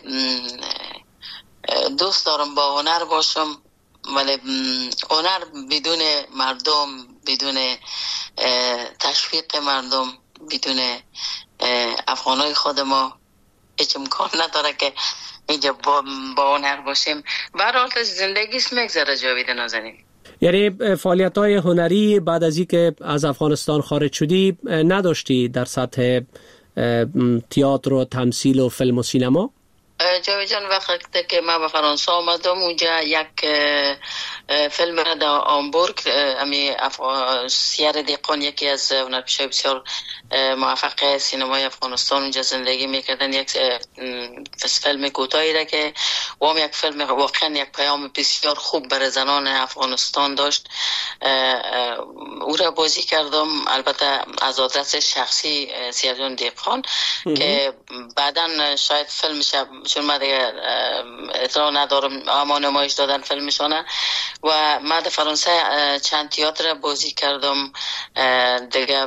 دوست دارم با هنر باشم، ولی هنر بدون مردم، بدون تشویق مردم، بدون افغانای خود ما هیچ امکان نداره که اینجا با, با هنر باشیم. برحال زندگیش میگذره جاوید نازنین. یعنی فعالیت‌های هنری بعد از اینکه از افغانستان خارج شدی نداشتی در سطح تئاتر و تمثیل و فیلم و سینما؟ جاوید جان وقتی که من به فرانسه آمدم اونجا یک فیلم در آمبورگ، امی سیر دیقان یکی از هنرپیشه‌های بسیار موفق سینمای افغانستان اونجا زندگی میکردن، یک فیلم کوتاهی را که وام یک فیلم واقعا یک پیام بسیار خوب برای زنان افغانستان داشت. او را بازی کردم، البته از آدرس شخصی سیرجان دیقان که بعداً شاید فیلمش، چون من دیگه اطلاع ندارم، اما نمایش دادن فیلمشانه و من در فرانسه چند تئاتر بازی کردم دیگه.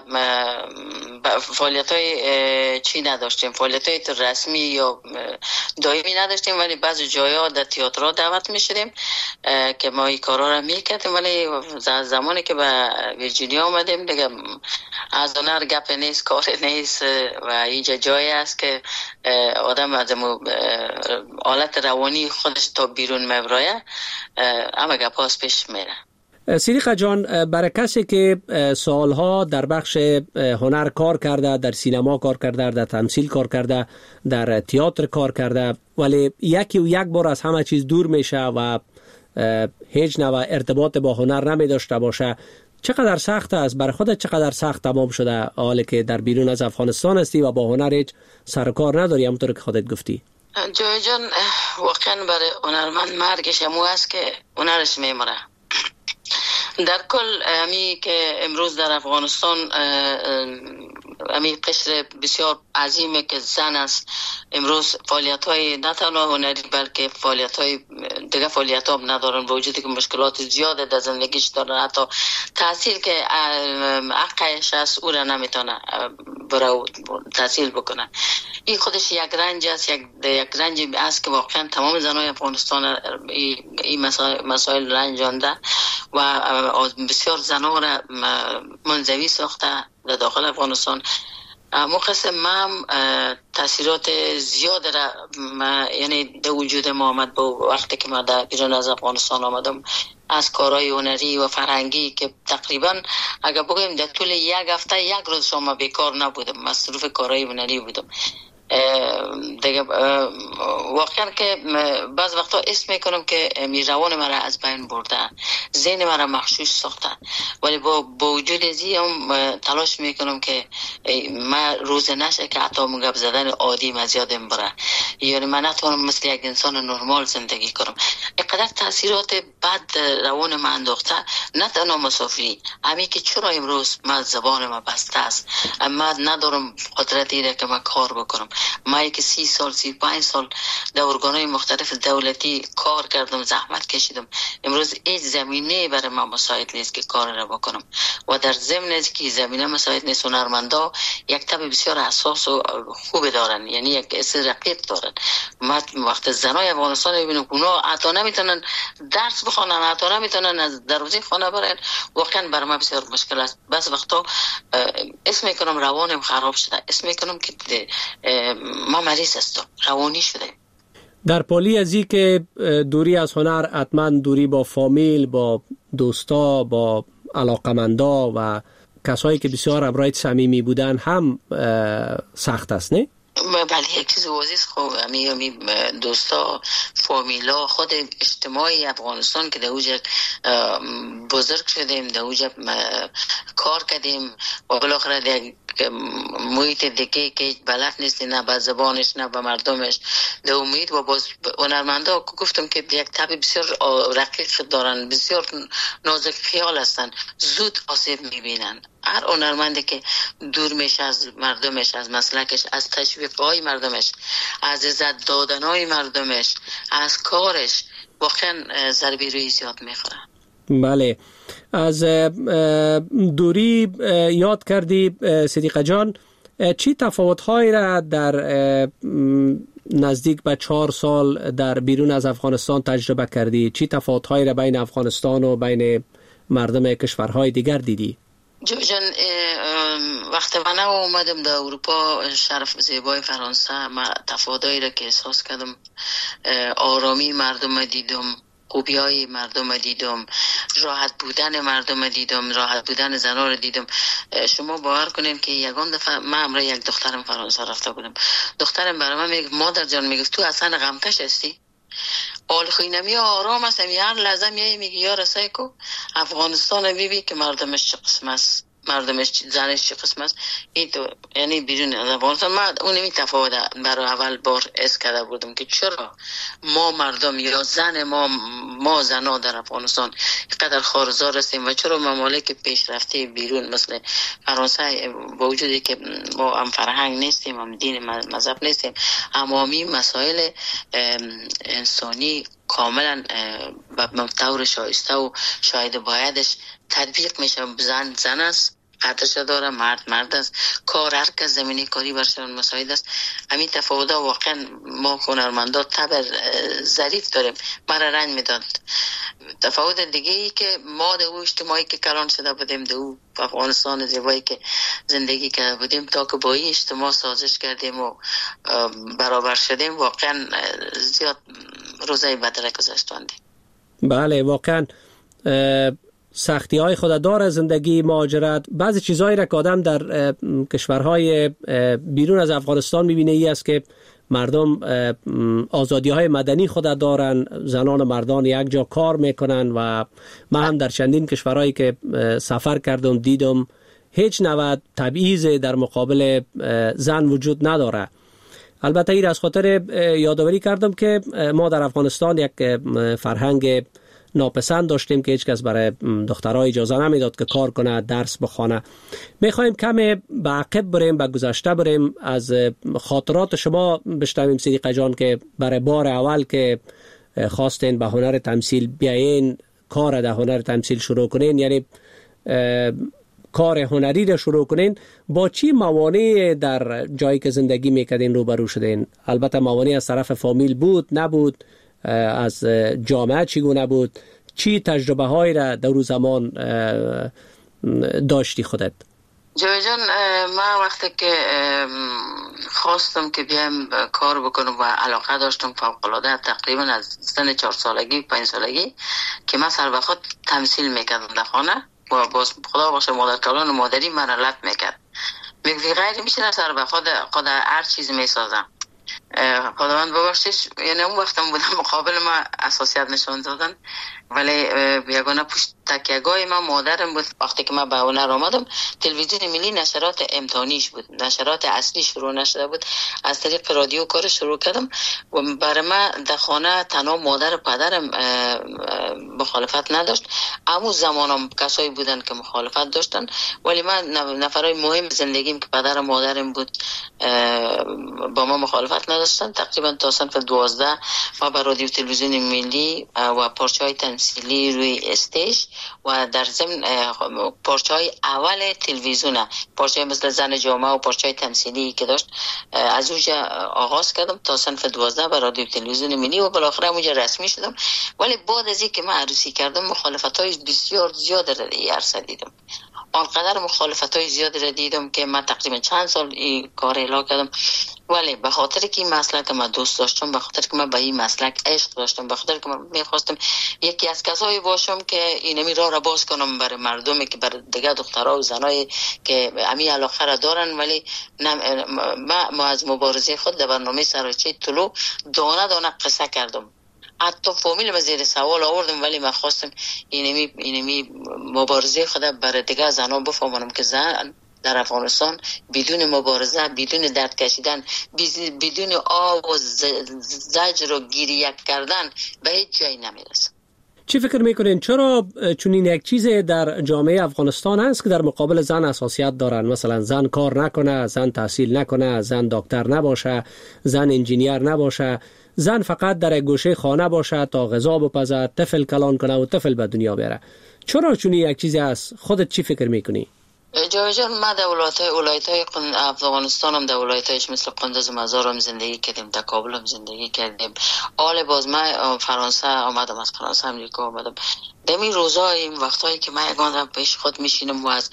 فعالیت های چی نداشتیم، فعالیت های رسمی یا دائمی نداشتیم، ولی بعضی جایا در تئاترها دعوت می شدیم که ما این کارا را می کردیم. ولی زمانی که به ویرجینیا آمدیم دیگه از هنر گپ نیست، کار نیست و اینجا جایی است که آدم از حالت روانی خودش تا بیرون میبره، اما گپ هاست پیش میره. سیریقه جان، برای کسی که سالها در بخش هنر کار کرده، در سینما کار کرده، در تمثیل کار کرده، در تئاتر کار کرده، ولی یکی و یک بار از همه چیز دور میشه و هیچ نوع ارتباط با هنر نمی داشته باشه، چقدر سخت است برای خودت؟ چقدر سخت تمام شده حالی که در بیرون از افغانستان هستی و با هنر هیچ سر و کار نداری، همونطور که خودت گفتی؟ جای جان واقعا برای هنرمند مرگش همو است که هنرش میمره. در کل امی که امروز در افغانستان امی قشر بسیار عظیمه که زن است، امروز فعالیت های نه تنها هنری بلکه فعالیت های دیگه فعالیت ها ندارن، با وجودی که مشکلات زیاده در زندگیش دارن، حتی تحصیل که حقش است او را نمیتونه برای تحصیل بکنه. این خودش یک رنج است، یک یک رنجی است که واقعا تمام زنای افغانستان این مسائل, مسائل رنجانده و بسیار زنها را منزوی ساخته در داخل افغانستان. مخصوصا من تاثیرات زیاد را یعنی در وجود ما آمد با وقتی که ما در بیرون از افغانستان آمدم، از کارهای هنری و فرهنگی که تقریبا اگر بگویم در طول یک هفته یک روز شما بیکار نبودم، مصروف کارهای هنری بودم. دیگه واقعا که بعض وقتا اسم میکنم که میروان مرا از بین برده، ذهن مرا مغشوش ساخته، ولی با با وجود ازی هم تلاش میکنم که من روز نشه که حتی مگب زدن عادی مزیادم بره، یعنی من نتونم مثل یک انسان نرمال زندگی کنم. اینقدر تاثیرات بد روان من انداخته، نه تنها مسافری، همین که چرا امروز من زبان ما بسته است، من ندارم قدرتی را که من کار بکنم. من که سی سال سی پنج سال در ارگانهای مختلف دولتی کار کردم، زحمت کشیدم، امروز هیچ زمینه برای من مساعد نیست که کار را بکنم و در ضمن از که زمینه مساعد نیست، هنرمندا یک طبع بسیار حساس و خوب دارن، یعنی یک اصل رقیق دارن. ما وقت زنای افغانستان ببینم اونا حتی نمیتونن درس بخونن، حتی نمیتونن از دروازه خانه برن، واقعا برای من بسیار مشکل است. بس وقتا اسم میکنم روانم خراب شده، اسم میکنم که ما مریض هستم، روانی شده. در پالی از این که دوری از هنر حتما دوری با فامیل، با دوستا، با علاقمندا و کسایی که بسیار همراهت صمیمی بودن هم سخت است، نه؟ بله، یک چیز عزیز خوب امی امی دوستا، فامیلا، خود اجتماعی افغانستان که در اوجه بزرگ شدیم، در اوجه کار کردیم و بالاخره در محیط دیگه که بلد نیستی، نه به زبانش نه به مردمش، در امید و باز هنرمندا گفتم که یک طبع بسیار رقیق دارن، بسیار نازک خیال هستن، زود آسیب میبینن. هر هنرمندی که دور میشه از مردمش، از مسلکش، از تشویقهای مردمش، از عزت دادنهای مردمش، از کارش، واقعا ضربه روی زیاد میخوره. بله، از دوری یاد کردی صدیقه جان، چی تفاوت‌هایی را در نزدیک به چهار سال در بیرون از افغانستان تجربه کردی؟ چی تفاوت‌هایی را بین افغانستان و بین مردم کشورهای دیگر دیدی؟ جان، وقتی من اومدم در اروپا، شرف زیبای فرانسه، ما تفاوت‌هایی را که احساس کردم، آرامی مردم دیدم، خوبی های مردم دیدم، راحت بودن مردم دیدم، راحت بودن زنان رو دیدم. شما باور کنین که یگان دفعه من امروز یک دخترم فرانسه رفته بودم، دخترم برای من میگه مادر جان، میگه تو اصلا غمکش هستی؟ حال خوینمی آرام است، هر لحظه میگه میگه یا رسای کو افغانستان بیبی که مردمش چه قسم است، مردمش زنش چه قسم است. این تو یعنی بیرون از افغانستان من اون نمی تفاوت برای اول بار اس کرده بودم که چرا ما مردم یا زن ما ما زنا در افغانستان اینقدر خارزار هستیم و چرا ممالک پیشرفته بیرون مثل فرانسه با وجودی که ما هم فرهنگ نیستیم، هم دین مذهب نیستیم، اما مسائل انسانی کاملا به طور شایسته و شاید بایدش تطبیق میشه. زن زن است، قدرش داره، مرد مرد است، کار هر کس زمینی کاری برشان مساعد است. همین تفاوت واقعا ما هنرمندا طبع ظریف داریم، مرا رنج میداد. تفاوت دیگه ای که ما در اجتماعی که کلان شده بودیم، در افغانستان زیبایی که زندگی کرده بودیم، تا که با این اجتماع سازش کردیم و برابر شدیم، واقعا زیاد روزای بدره گذشتاندیم. بله، واقعا سختی های خود داره زندگی مهاجرت. بعضی چیزهایی را که آدم در کشورهای بیرون از افغانستان میبینه ای است که مردم آزادی های مدنی خود دارن، زنان و مردان یک جا کار میکنن و من هم در چندین کشورهایی که سفر کردم دیدم هیچ نوع تبعیض در مقابل زن وجود نداره. البته این از خاطر یادآوری کردم که ما در افغانستان یک فرهنگ ناپسند داشتیم که هیچ کس برای دخترها اجازه نمیداد که کار کنه، درس بخونه. میخوایم کمی به عقب بریم، به گذشته بریم، از خاطرات شما بشنویم صدیقه جان که برای بار اول که خواستین به هنر تمثیل بیاین، کار در هنر تمثیل شروع کنین، یعنی کار هنری را شروع کنین، با چی موانعی در جایی که زندگی میکردین روبرو شدین؟ البته موانعی از طرف فامیل بود، نبود؟ از جامعه چگونه بود؟ چی تجربه هایی را در اون زمان داشتی خودت؟ جوی جان، من وقتی که خواستم که بیام کار بکنم و علاقه داشتم فوق‌العاده، تقریبا از سن چهار سالگی پنج سالگی که من سر وقت تمثیل میکردم در خانه و باز خدا باشه مادر کلان و مادری من را لط میکرد، میگوی غیر میشه سر وقت خود هر چیز میسازم. خداوند ببخشش، یعنی اون وقتم بودم مقابل ما اساسیت نشان دادن، ولی یگانه پشت تکیه‌گاه ما مادرم بود. وقتی که من به هنر آمدم، تلویزیون ملی نشرات امتحانیش بود، نشرات اصلی شروع نشده بود، از طریق رادیو کار شروع کردم و برای من در خانه تنها مادر و پدرم مخالفت نداشت. اما زمانم کسایی بودن که مخالفت داشتن، ولی من نفرای مهم زندگیم که پدر و مادرم بود با ما مخالفت نداشتن. تقریبا تا صنف دوازده ما به رادیو تلویزیون ملی و پارچه‌های تمثیلی روی استیج و در ضمن پارچه‌های اول تلویزیون، پارچه‌های مثل زن جامعه و پارچه‌های تمثیلی که داشت، از اونجا آغاز کردم تا صنف دوازده به رادیو تلویزیون ملی و بالاخره اونجا رسمی شدم. ولی بعد از اینکه من عروسی کردم مخالفت‌های بسیار زیاد را عرض دیدم، آنقدر مخالفت‌های زیاد را دیدم که من تقریبا چند سال این کار اعلام کردم، ولی به خاطر که این مسلک من دوست داشتم، به خاطر که من به این مسلک عشق داشتم، به خاطر که من می‌خواستم یکی از کسایی باشم که اینمی راه را باز کنم برای مردمی که برای دیگه دخترها و زنایی که امی علاقه را دارن، ولی ما, ما از مبارزه خود در برنامه سراچه طلوع دانه دانه قصه کردم، حتی فامیل ما زیر سوال آوردم، ولی من خواستم اینمی اینمی مبارزه خود برای دیگه زنها بفهمونم که زن در افغانستان بدون مبارزه، بدون درد کشیدن، بدون آب و زجر و گریه کردن به هیچ جایی نمیرسه. چی فکر میکنین چرا چون این یک چیز در جامعه افغانستان هست که در مقابل زن حساسیت دارن؟ مثلا زن کار نکنه، زن تحصیل نکنه، زن دکتر نباشه، زن انجینیر نباشه، زن فقط در یک گوشه خانه باشه تا غذا بپزه، طفل کلان کنه و طفل به دنیا بیاره. چرا چونی یک چیزی هست؟ خودت چی فکر میکنی؟ جای جان ما در ولایت‌های ولایت‌های افغانستان هم در ولایت‌هایش مثل قندوز مزار هم زندگی کردیم، در کابل هم زندگی کردیم. حال باز من فرانسه آمدم، از فرانسه امریکا آمدم. در این روزای این وقتایی که من یگان پیش خود میشینم و از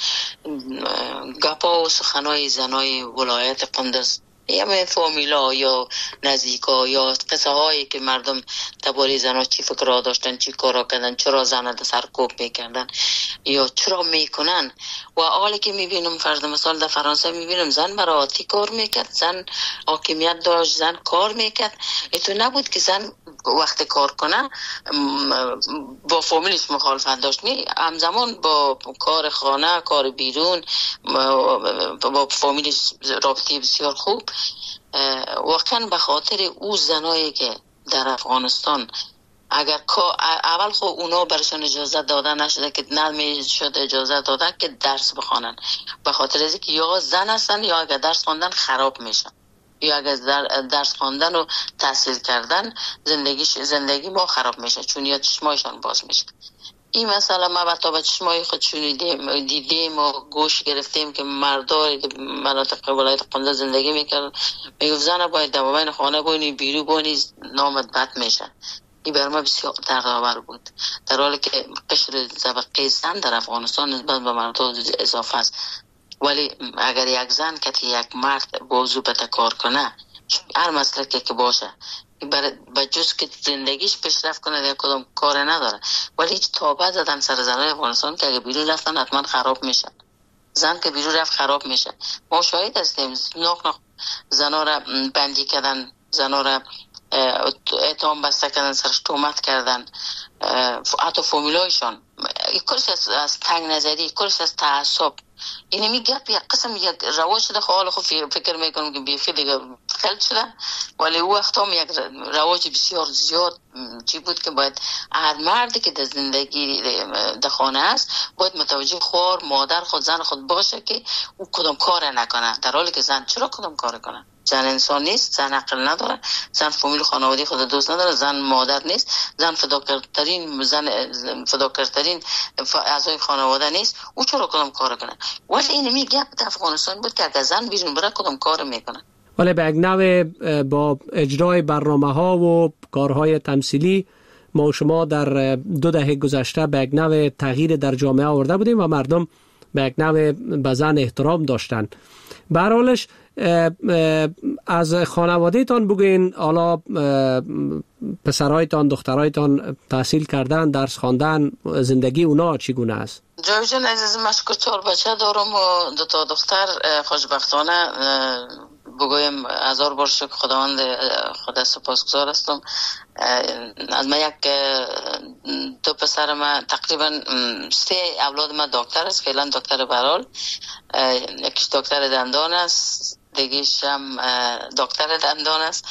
گپا و سخنای زنای ولایت قندوز یا فامیلا یا نزدیکا یا قصه هایی که مردم درباره زنها چی فکر داشتن، چی کارا کردن، چرا زن در سرکوب میکردن یا چرا میکنن. و حالی که میبینم فرض مثال در فرانسه میبینم زن مراتی کار میکرد، زن حاکمیت داشت، زن کار میکرد. تو نبود که زن وقت کار کنه با فامیلش مخالفت داشت، می همزمان با کار خانه، کار بیرون، با فامیلش رابطه بسیار خوب. واقعا به خاطر او زنایی که در افغانستان اگر اول خب اونا برشان اجازه داده نشده که نمیشد اجازه داده که درس بخوانن، به خاطر از اینکه یا زن هستن یا اگر درس خواندن خراب میشن، یا اگر درس خواندن و تحصیل کردن زندگیش زندگی ما خراب میشه، چون یا چشمایشان باز میشه. این مسئله ما با تا به چشمای خود شنیدیم، دیدیم و گوش گرفتیم که مردای مناطق ولایت قندوز زندگی میکرد، میگفت زن باید در مابین خانه بونی، بیرو بونی، نامت بد میشه. این بر ما بسیار دردآور بود، در حالی که قشر طبقه زن در افغانستان نسبت به مردان اضافه است. ولی اگر یک زن که یک مرد بازو بده کار کنه، هر مسلکی که باشه، به جز که زندگیش پیشرفت کنه یا کدام کار نداره، ولی هیچ تابه زدن سر زنای افغانستان که اگه بیرون رفتن حتما خراب میشه. زن که بیرون رفت خراب میشه. ما شاهد هستیم ناخ ناخ زنا را بندی کردن، زنا را اتهام بسته کردن، سرش تهمت کردن، حتی فامیلایشان. این کلش از, از تنگ نظری، کلش از تعصب. اینه میگه یک قسم یک رواج شده، حالا خب فکر میکنم که بیخی دیگه خلط شده، ولی او وقت هم یک رواج بسیار زیاد چی بود که باید هر مردی که در زندگی در خانه است باید متوجه خوار مادر خود زن خود باشه که او کدام کار نکنه، در حالی که زن چرا کدام کار کنه؟ زن انسان نیست، زن عقل نداره، زن فامیل خانواده خود دوست نداره، زن مادر نیست، زن فداکارترین زن فداکارترین اعضای خانواده نیست، او چرا کدام کار کنه؟ ولی این میگه در افغانستان بود که اگر زن بیرون بره کدام کار میکنه. ولی به یک نوع با اجرای برنامه ها و کارهای تمثیلی ما و شما در دو دهه گذشته به یک نوع تغییر در جامعه آورده بودیم و مردم به یک نوع به زن احترام داشتن. به هر حالش از خانواده تان بگوین، حالا پسرایتان دخترایتان تحصیل کردن، درس خواندن، زندگی اونا چگونه است؟ جای جان عزیز، مشکل چهار بچه دارم و دو تا دختر. خوشبختانه بگویم هزار بار شکر خداوند خدا سپاسگزار هستم. از من یک دو پسر من تقریبا سه اولاد من دکتر است، فعلا دکتر برال، یکیش دکتر دندان است، دیگیش هم دکتر دندان است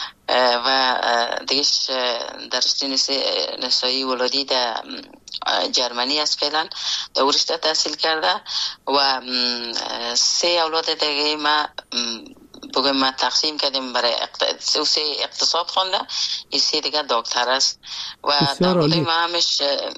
و دیگیش در رشته نسایی ولادی در جرمنی است، فعلا در رشته تحصیل کرده. و سه اولاد دیگه ما بگویم ما تقسیم کردیم برای اقتصاد، سه اقتصاد خونده، این سه دیگه دکتر است و در واقع ما همش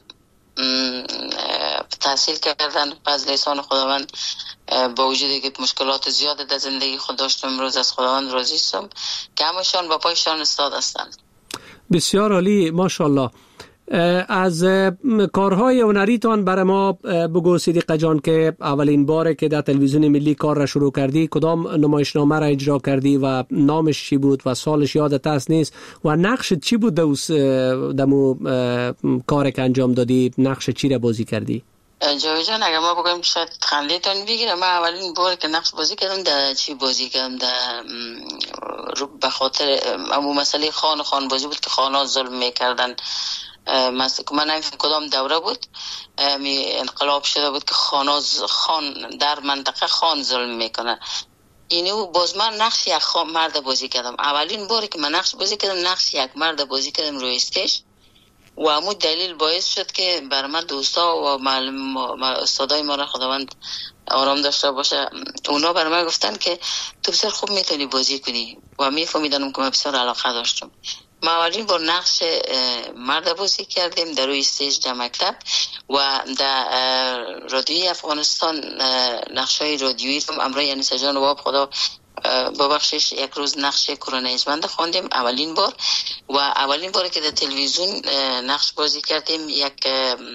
تحصیل کردن از لیسان خداوند. با وجودی که مشکلات زیاده در زندگی خود داشتم، امروز از خداوند راضی هستم که همشان با پایشان استاد هستند. بسیار عالی، ماشاءالله. از کارهای هنریتان برای ما بگو صدیقه جان که اولین باره که در تلویزیون ملی کار را شروع کردی کدام نمایشنامه را اجرا کردی و نامش چی بود و سالش یادت هست نیست و نقشت چی بود دمو کار که انجام دادی؟ نقش چی را بازی کردی؟ جاوی جان اگر ما بگویم شاید خندیتون بگیره، من اولین بار که نقش بازی کردم در چی بازی کردم در به خاطر امو مسئله خان خان بازی بود که خانها ظلم میکردن. من نمیفهم کدام دوره بود می انقلاب شده بود که خان خان در منطقه خان ظلم میکنه. اینو باز من نقش یک خان مرد بازی کردم. اولین باری که من نقش بازی کردم نقش یک مرد بازی کردم روی استیج و همون دلیل باعث شد که بر من دوستا و معلم استادای ما را خداوند آرام داشته باشه، اونا بر من گفتن که تو بسیار خوب میتونی بازی کنی و میفهمیدن که من بسیار علاقه داشتم. ما اولین بار نقش مرد بازی کردیم در روی استیج در مکتب و در رادیوی افغانستان نقشای رادیویی رو امرای انیسه جان واب خدا ببخشش یک روز نقش کرونیزمند خواندیم اولین بار و اولین بار که در تلویزیون نقش بازی کردیم یک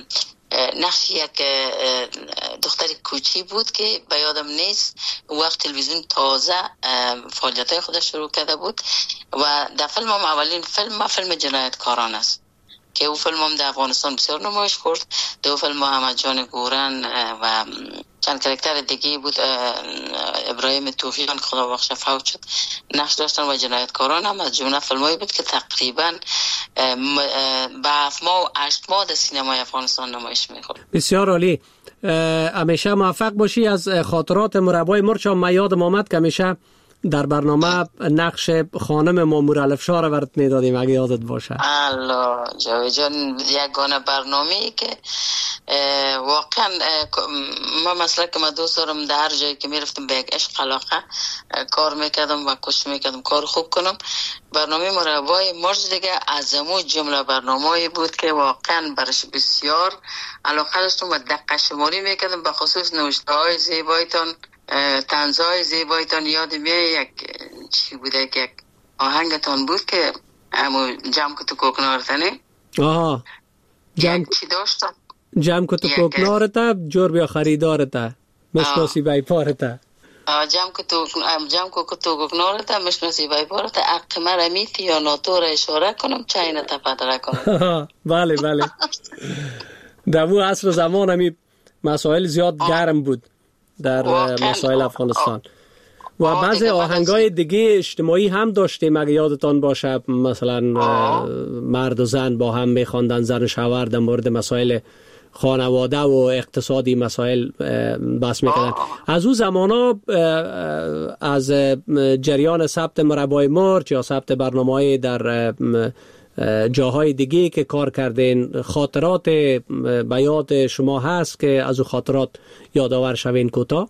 نقش یک دختر کوچی بود که به یادم نیست وقت تلویزیون تازه فعالیت‌های خودش شروع کرده بود و در فیلم هم اولین فیلم فیلم جنایتکاران است که او فیلم هم در افغانستان بسیار نمایش خورد. دو فیلم محمد جان گورن و چند کاراکتر دیگه بود، ابراهیم توفیقان که خدا بخشه فوت شد نقش داشتن و جنایتکاران هم از جمله فیلمایی بود که تقریبا به هفت ماه و هشت ماه در سینمای افغانستان نمایش می‌خورد. بسیار عالی. همیشه موفق باشی. از خاطرات مربای مرچ هم من یادم آمد که همیشه در برنامه نقش خانم مامور الفشار رو برات میدادیم اگه یادت باشه. الله جاوی جان، یگانه برنامه‌ای که واقعا ما مثلا که من دوست دارم در هر جایی که میرفتم به یک عشق علاقه کار میکردم و کوشش میکردم کار خوب کنم. برنامه مربای مرچ دیگه از همون جمله برنامه‌ای بود که واقعا برش بسیار علاقه داشتم و دقیق شماری میکردم، به خصوص نوشته‌های زیبایتان، طنزهای زیبایتان. یاد میاد یک چی بوده که یک آهنگتان بود که همون جمع کتو کوکنارتنه. آها جمع چی داشتم جمع کتو کوکنارتا جور بیا خریدارتا مشناسی بای پارتا. جمع کتو جمع کتو کوکنارتا مشناسی بای پارتا. اقمه رمیتی یا ناتو را اشاره کنم چاین تپدره کنم. بله بله. در اون عصر زمان همی مسائل زیاد گرم بود در مسائل افغانستان و بعضی آهنگای دیگه اجتماعی هم داشتیم اگه یادتان باشه، مثلا مرد و زن با هم میخواندن، زن و شوهر در مورد مسائل خانواده و اقتصادی مسائل بحث میکردن. از اون زمانا از جریان ثبت مربای مرچ یا ثبت برنامه‌های در جاهای دیگه که کار کردین، خاطرات به یاد شما هست که از اون خاطرات یادآور شوین کوتاه؟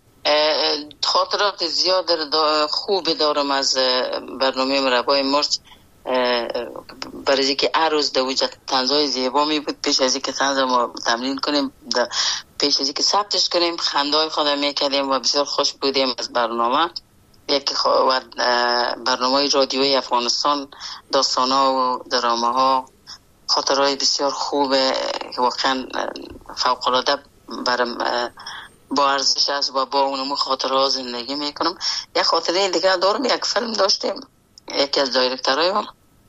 خاطرات زیاد خوب دارم از برنامه مربای مرچ. برای اینکه هر روز در وجود طنزهای زیبا می بود. پیش از اینکه طنز ما تمرین کنیم، پیش از اینکه ثبتش کنیم، خنده‌های خودم میکردیم و بسیار خوش بودیم از برنامه. یکی خو... برنامه رادیوی افغانستان، داستان‌ها و درامه‌ها، خاطرهای بسیار خوبه که واقعا فوق‌العاده برام با ارزش است و با اونم خاطرها زندگی میکنم. یک خاطره دیگه دارم، یک فیلم داشتیم، یکی از دایرکتورای ما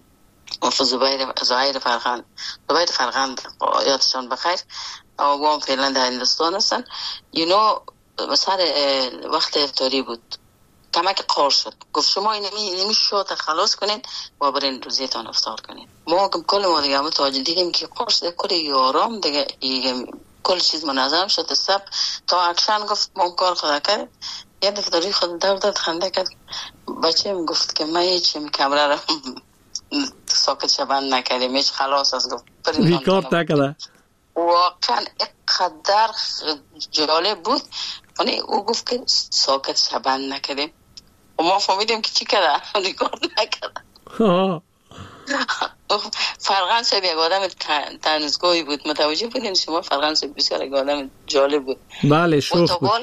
زبیر زهیر فرغند زبیر فرغند یادشان بخیر، او هم فعلا در هندوستان هستن. یو نو مثلا وقت افطاری بود، کمک قار شد، گفت شما اینمی اینمی شات خلاص کنین و برین روزیتان افطار کنین. ما کل ما دیگه متوجه دیدیم که قار شده، کل یارام دیگه کل چیز منظم شد. سب تا اکشن گفت ما کار خدا کرد. یه دفتری خود دو داد خنده کرد. بچه هم گفت که من هیچیم کمره را ساکت شبند نکردیم، هیچ خلاص از گفت ریکارد نکرده. واقعا اقدر جالب بود. یعنی او گفت که ساکت شبند نکردیم و ما فهمیدیم که چی کرده، ریکارد نکرده. فرغند صاحب یک آدم تنزگوی بود، متوجه بودین شما؟ فرغند صاحب بسیار یک آدم جالب بود. بله شوخ بود.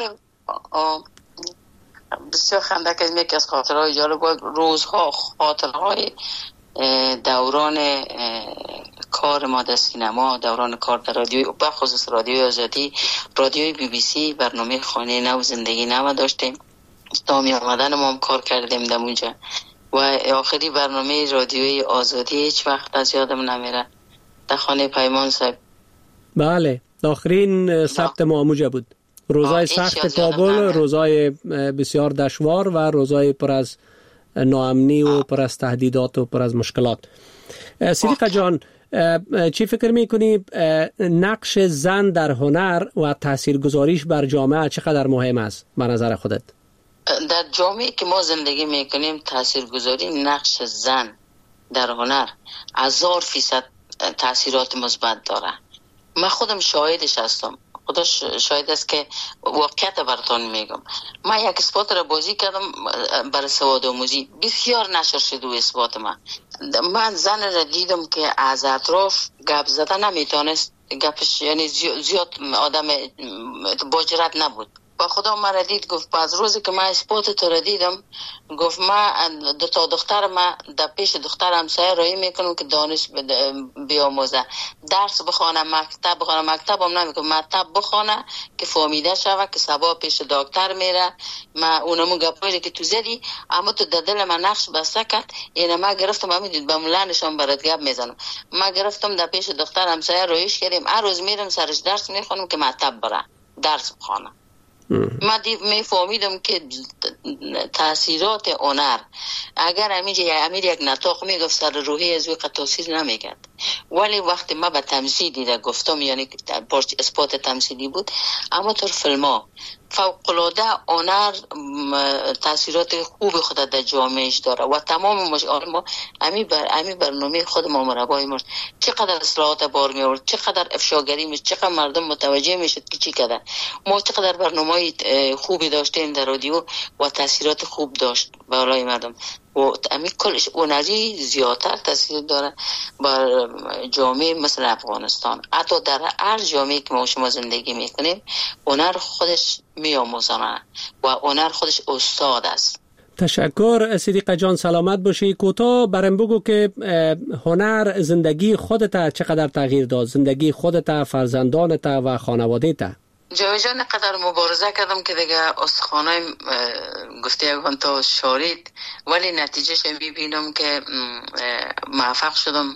بسیار خنده کردیم. یکی از خاطرهای جالب بود روزها خاطرهای دوران کار ما در سینما، دوران کار در رادیوی، به خصوص رادیوی آزادی، رادیوی بی بی سی، برنامه خانه نو زندگی نو داشتیم. تا می آمدن ما هم کار کردیم در اونجا و آخری برنامه رادیوی آزادی هیچ وقت از یادم نمیره، در خانه پیمان صاحب. بله آخرین ثبت ما اونجا بود. روزای سخت کابل، روزای بسیار دشوار و روزای پر از ناامنی و پر از تهدیدات و پر از مشکلات. سیریقه جان، چی فکر میکنی نقش زن در هنر و تاثیرگذاریش بر جامعه چقدر مهم است به نظر خودت؟ در جامعه که ما زندگی میکنیم تاثیرگذاری نقش زن در هنر هزار فیصد تاثیرات مثبت داره. من خودم شاهدش هستم. خودش شاید است که واقعیت براتون میگم. من یک اسپات را بازی کردم برای سواد آموزی، بسیار نشر شد و اسپات من. من زن را دیدم که از اطراف گپ زده نمیتونست، گپش یعنی زیاد آدم باجرت نبود. با خدا مرا دید گفت از روزی که من اسپات تو را دیدم، گفت من دو تا دختر من در پیش دختر همسایه رایی میکنم که دانش بیاموزه، درس بخوانه، مکتب بخوانه. مکتب هم نمیکنم، مکتب بخوانه که فهمیده شوه که سبا پیش دکتر میره. من اونمون گپایی که تو زدی اما تو در دل من نقش بسته کرد. اینه من گرفتم همین دید بملنشان برات گپ میزنم. من گرفتم در پیش دختر همسایه رایش کردیم، هر روز میرم سرش درس میخونم که مکتب بره درس بخوانه. من می فهمیدم که تاثیرات هنر اگر امیر امیر یک نطاق میگفت سر روحی از وی تاثیر نمیکرد، ولی وقتی ما به تمثیل دیده گفتم، یعنی پارچ اسپات تمثیلی بود، اما تو فیلم ها فوق العاده هنر تاثیرات خوب خود در جامعهش داره و تمام مشاهده ما امی بر امی برنامه خود ما مربای مرد چقدر اصلاحات بار می آورد، چقدر افشاگری می، چقدر مردم متوجه میشد که چی کرده. ما چقدر برنامه خوبی داشتیم در رادیو و تاثیرات خوب داشت برای مردم و امی کلش هنری زیادتر تاثیر داره بر جامعه مثل افغانستان. حتی در هر جامعه که ما شما زندگی میکنیم هنر خودش میآموزانه و هنر خودش استاد است. تشکر صدیقه جان، سلامت باشی. کوتاه برام بگو که هنر زندگی خودت چقدر تغییر داد، زندگی خودت، فرزندانت و خانواده‌ت؟ جوی جان قدر مبارزه کردم که دیگه استخوانای گفته یکان تا شارید، ولی نتیجهش میبینم که موفق شدم.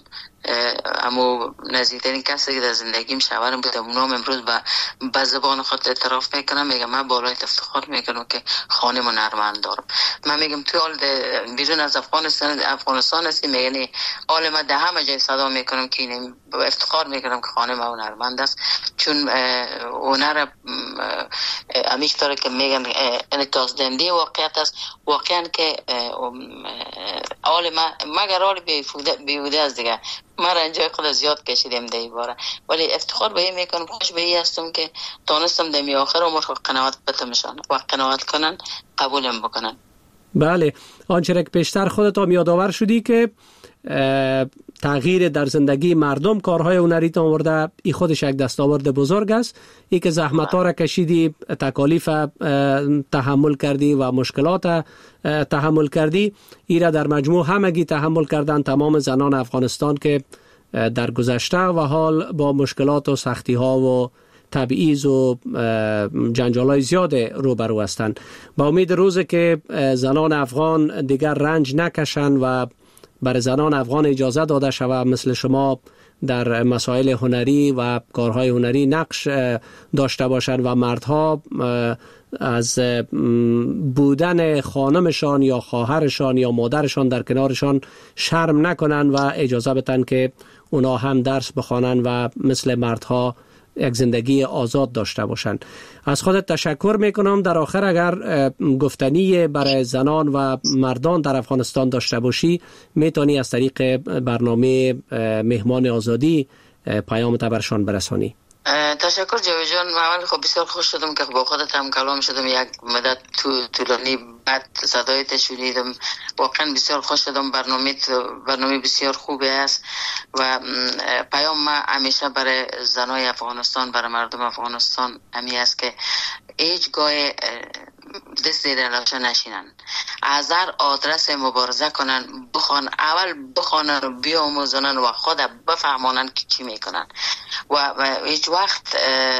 اما نزدیکترین کسی که در زندگیم شوهرم بود، اونم امروز به به زبان خود اعتراف میکنم، میگم من بالای افتخار میکنم که خانه هنرمند دارم. من میگم تو حال بیرون از افغانستان افغانستان هستی، میگن حال من ده همه جای صدا میکنم که این افتخار میکنم که خانه من هنرمند است، چون هنر همیشه طوری که میگن انعکاس دهنده واقعیت است. واقعا که حال من مگر حال بیهوده است دیگه، من رنجای خود زیاد کشیدم در این باره، ولی افتخار به این میکنم، خوش به این هستم که تانستم دمی آخر عمر قناعت بتمشان و قناعت کنن قبولم بکنن. بله، آنچه که پیشتر خودت هم یادآور شدی که تغییر در زندگی مردم کارهای هنری تا آورده، ای خودش یک دستاورد بزرگ است. ای که زحمت ها را کشیدی، تکالیف تحمل کردی و مشکلات تحمل کردی، ای را در مجموع همگی تحمل کردن تمام زنان افغانستان که در گذشته و حال با مشکلات و سختی ها و تبعیض و جنجال های زیاد روبرو هستند. با امید روزی که زنان افغان دیگر رنج نکشن و برای زنان افغان اجازه داده شود مثل شما در مسائل هنری و کارهای هنری نقش داشته باشند و مردها از بودن خانمشان یا خواهرشان یا مادرشان در کنارشان شرم نکنند و اجازه بدن که اونا هم درس بخوانند و مثل مردها یک زندگی آزاد داشته باشند. از خودت تشکر میکنم. در آخر اگر گفتنی برای زنان و مردان در افغانستان داشته باشی، میتونی از طریق برنامه مهمان آزادی پیامت برشان برسانی. تشکر جوی جان. من خب بسیار خوش شدم که با خودت هم کلام شدم، یک مدت طولانی بعد صدایت شنیدم، واقعا بسیار خوش شدم. برنامه برنامه بسیار خوبه است و پیام ما همیشه برای زنای افغانستان، برای مردم افغانستان همی است که هیچ گاه دست زیر لاشا نشینن، از هر آدرس مبارزه کنن، بخوان اول بخوانن و بیاموزنن و خود بفهمانن که چی میکنن و هیچ وقت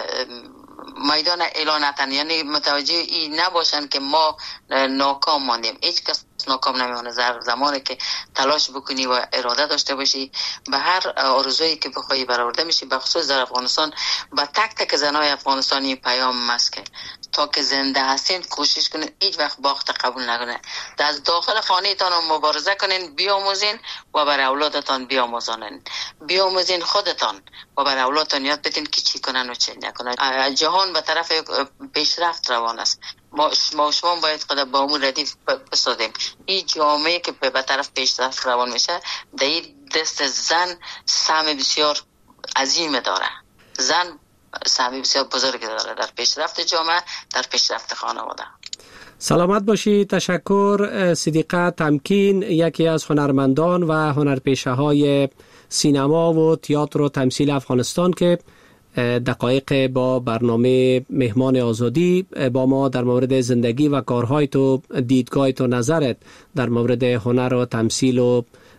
میدان اعلانتن، یعنی متوجه این نباشن که ما ناکام ماندیم. هیچ کس ناکام نمیمونه. زمانی که تلاش بکنی و اراده داشته باشی به هر آرزویی که بخوای برآورده میشی. به خصوص در افغانستان با تک تک زنای افغانستانی پیام است که تا که زنده هستین کوشش کنین هیچ وقت باخت قبول نکنین، از داخل خانه تان مبارزه کنین، بیاموزین و برای اولادتان بیاموزانین، بیاموزین خودتان و برای اولادتان یاد بدین که چی کنن و چی نکنن. جهان به طرف پیشرفت روان است. ما ما شما باید خود با اون ردیف بسازیم. این جامعه که به طرف پیشرفت روان میشه در این دست زن سهم بسیار عظیم داره. زن سهمی بسیار بزرگی داره در پیشرفت جامعه، در پیشرفت خانواده. سلامت باشی. تشکر. صدیقه تمکین یکی از هنرمندان و هنرپیشه های سینما و تئاتر و تمثیل افغانستان که دقایق با برنامه مهمان آزادی با ما در مورد زندگی و کارهای تو، دیدگاه تو، نظرت در مورد هنر و تمثیل و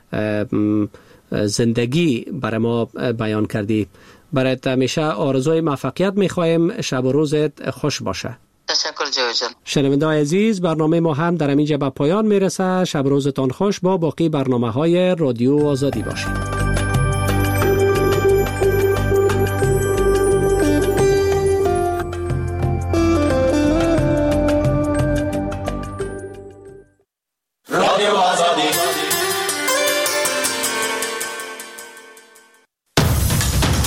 زندگی برای ما بیان کردی. برایت همیشه آرزوی موفقیت میخوایم. شب و روزت خوش باشه. تشکر جواد جان. شنونده عزیز، برنامه ما هم در همینجا به پایان میرسه. شب روزتان خوش. با باقی برنامه های رادیو آزادی باشید.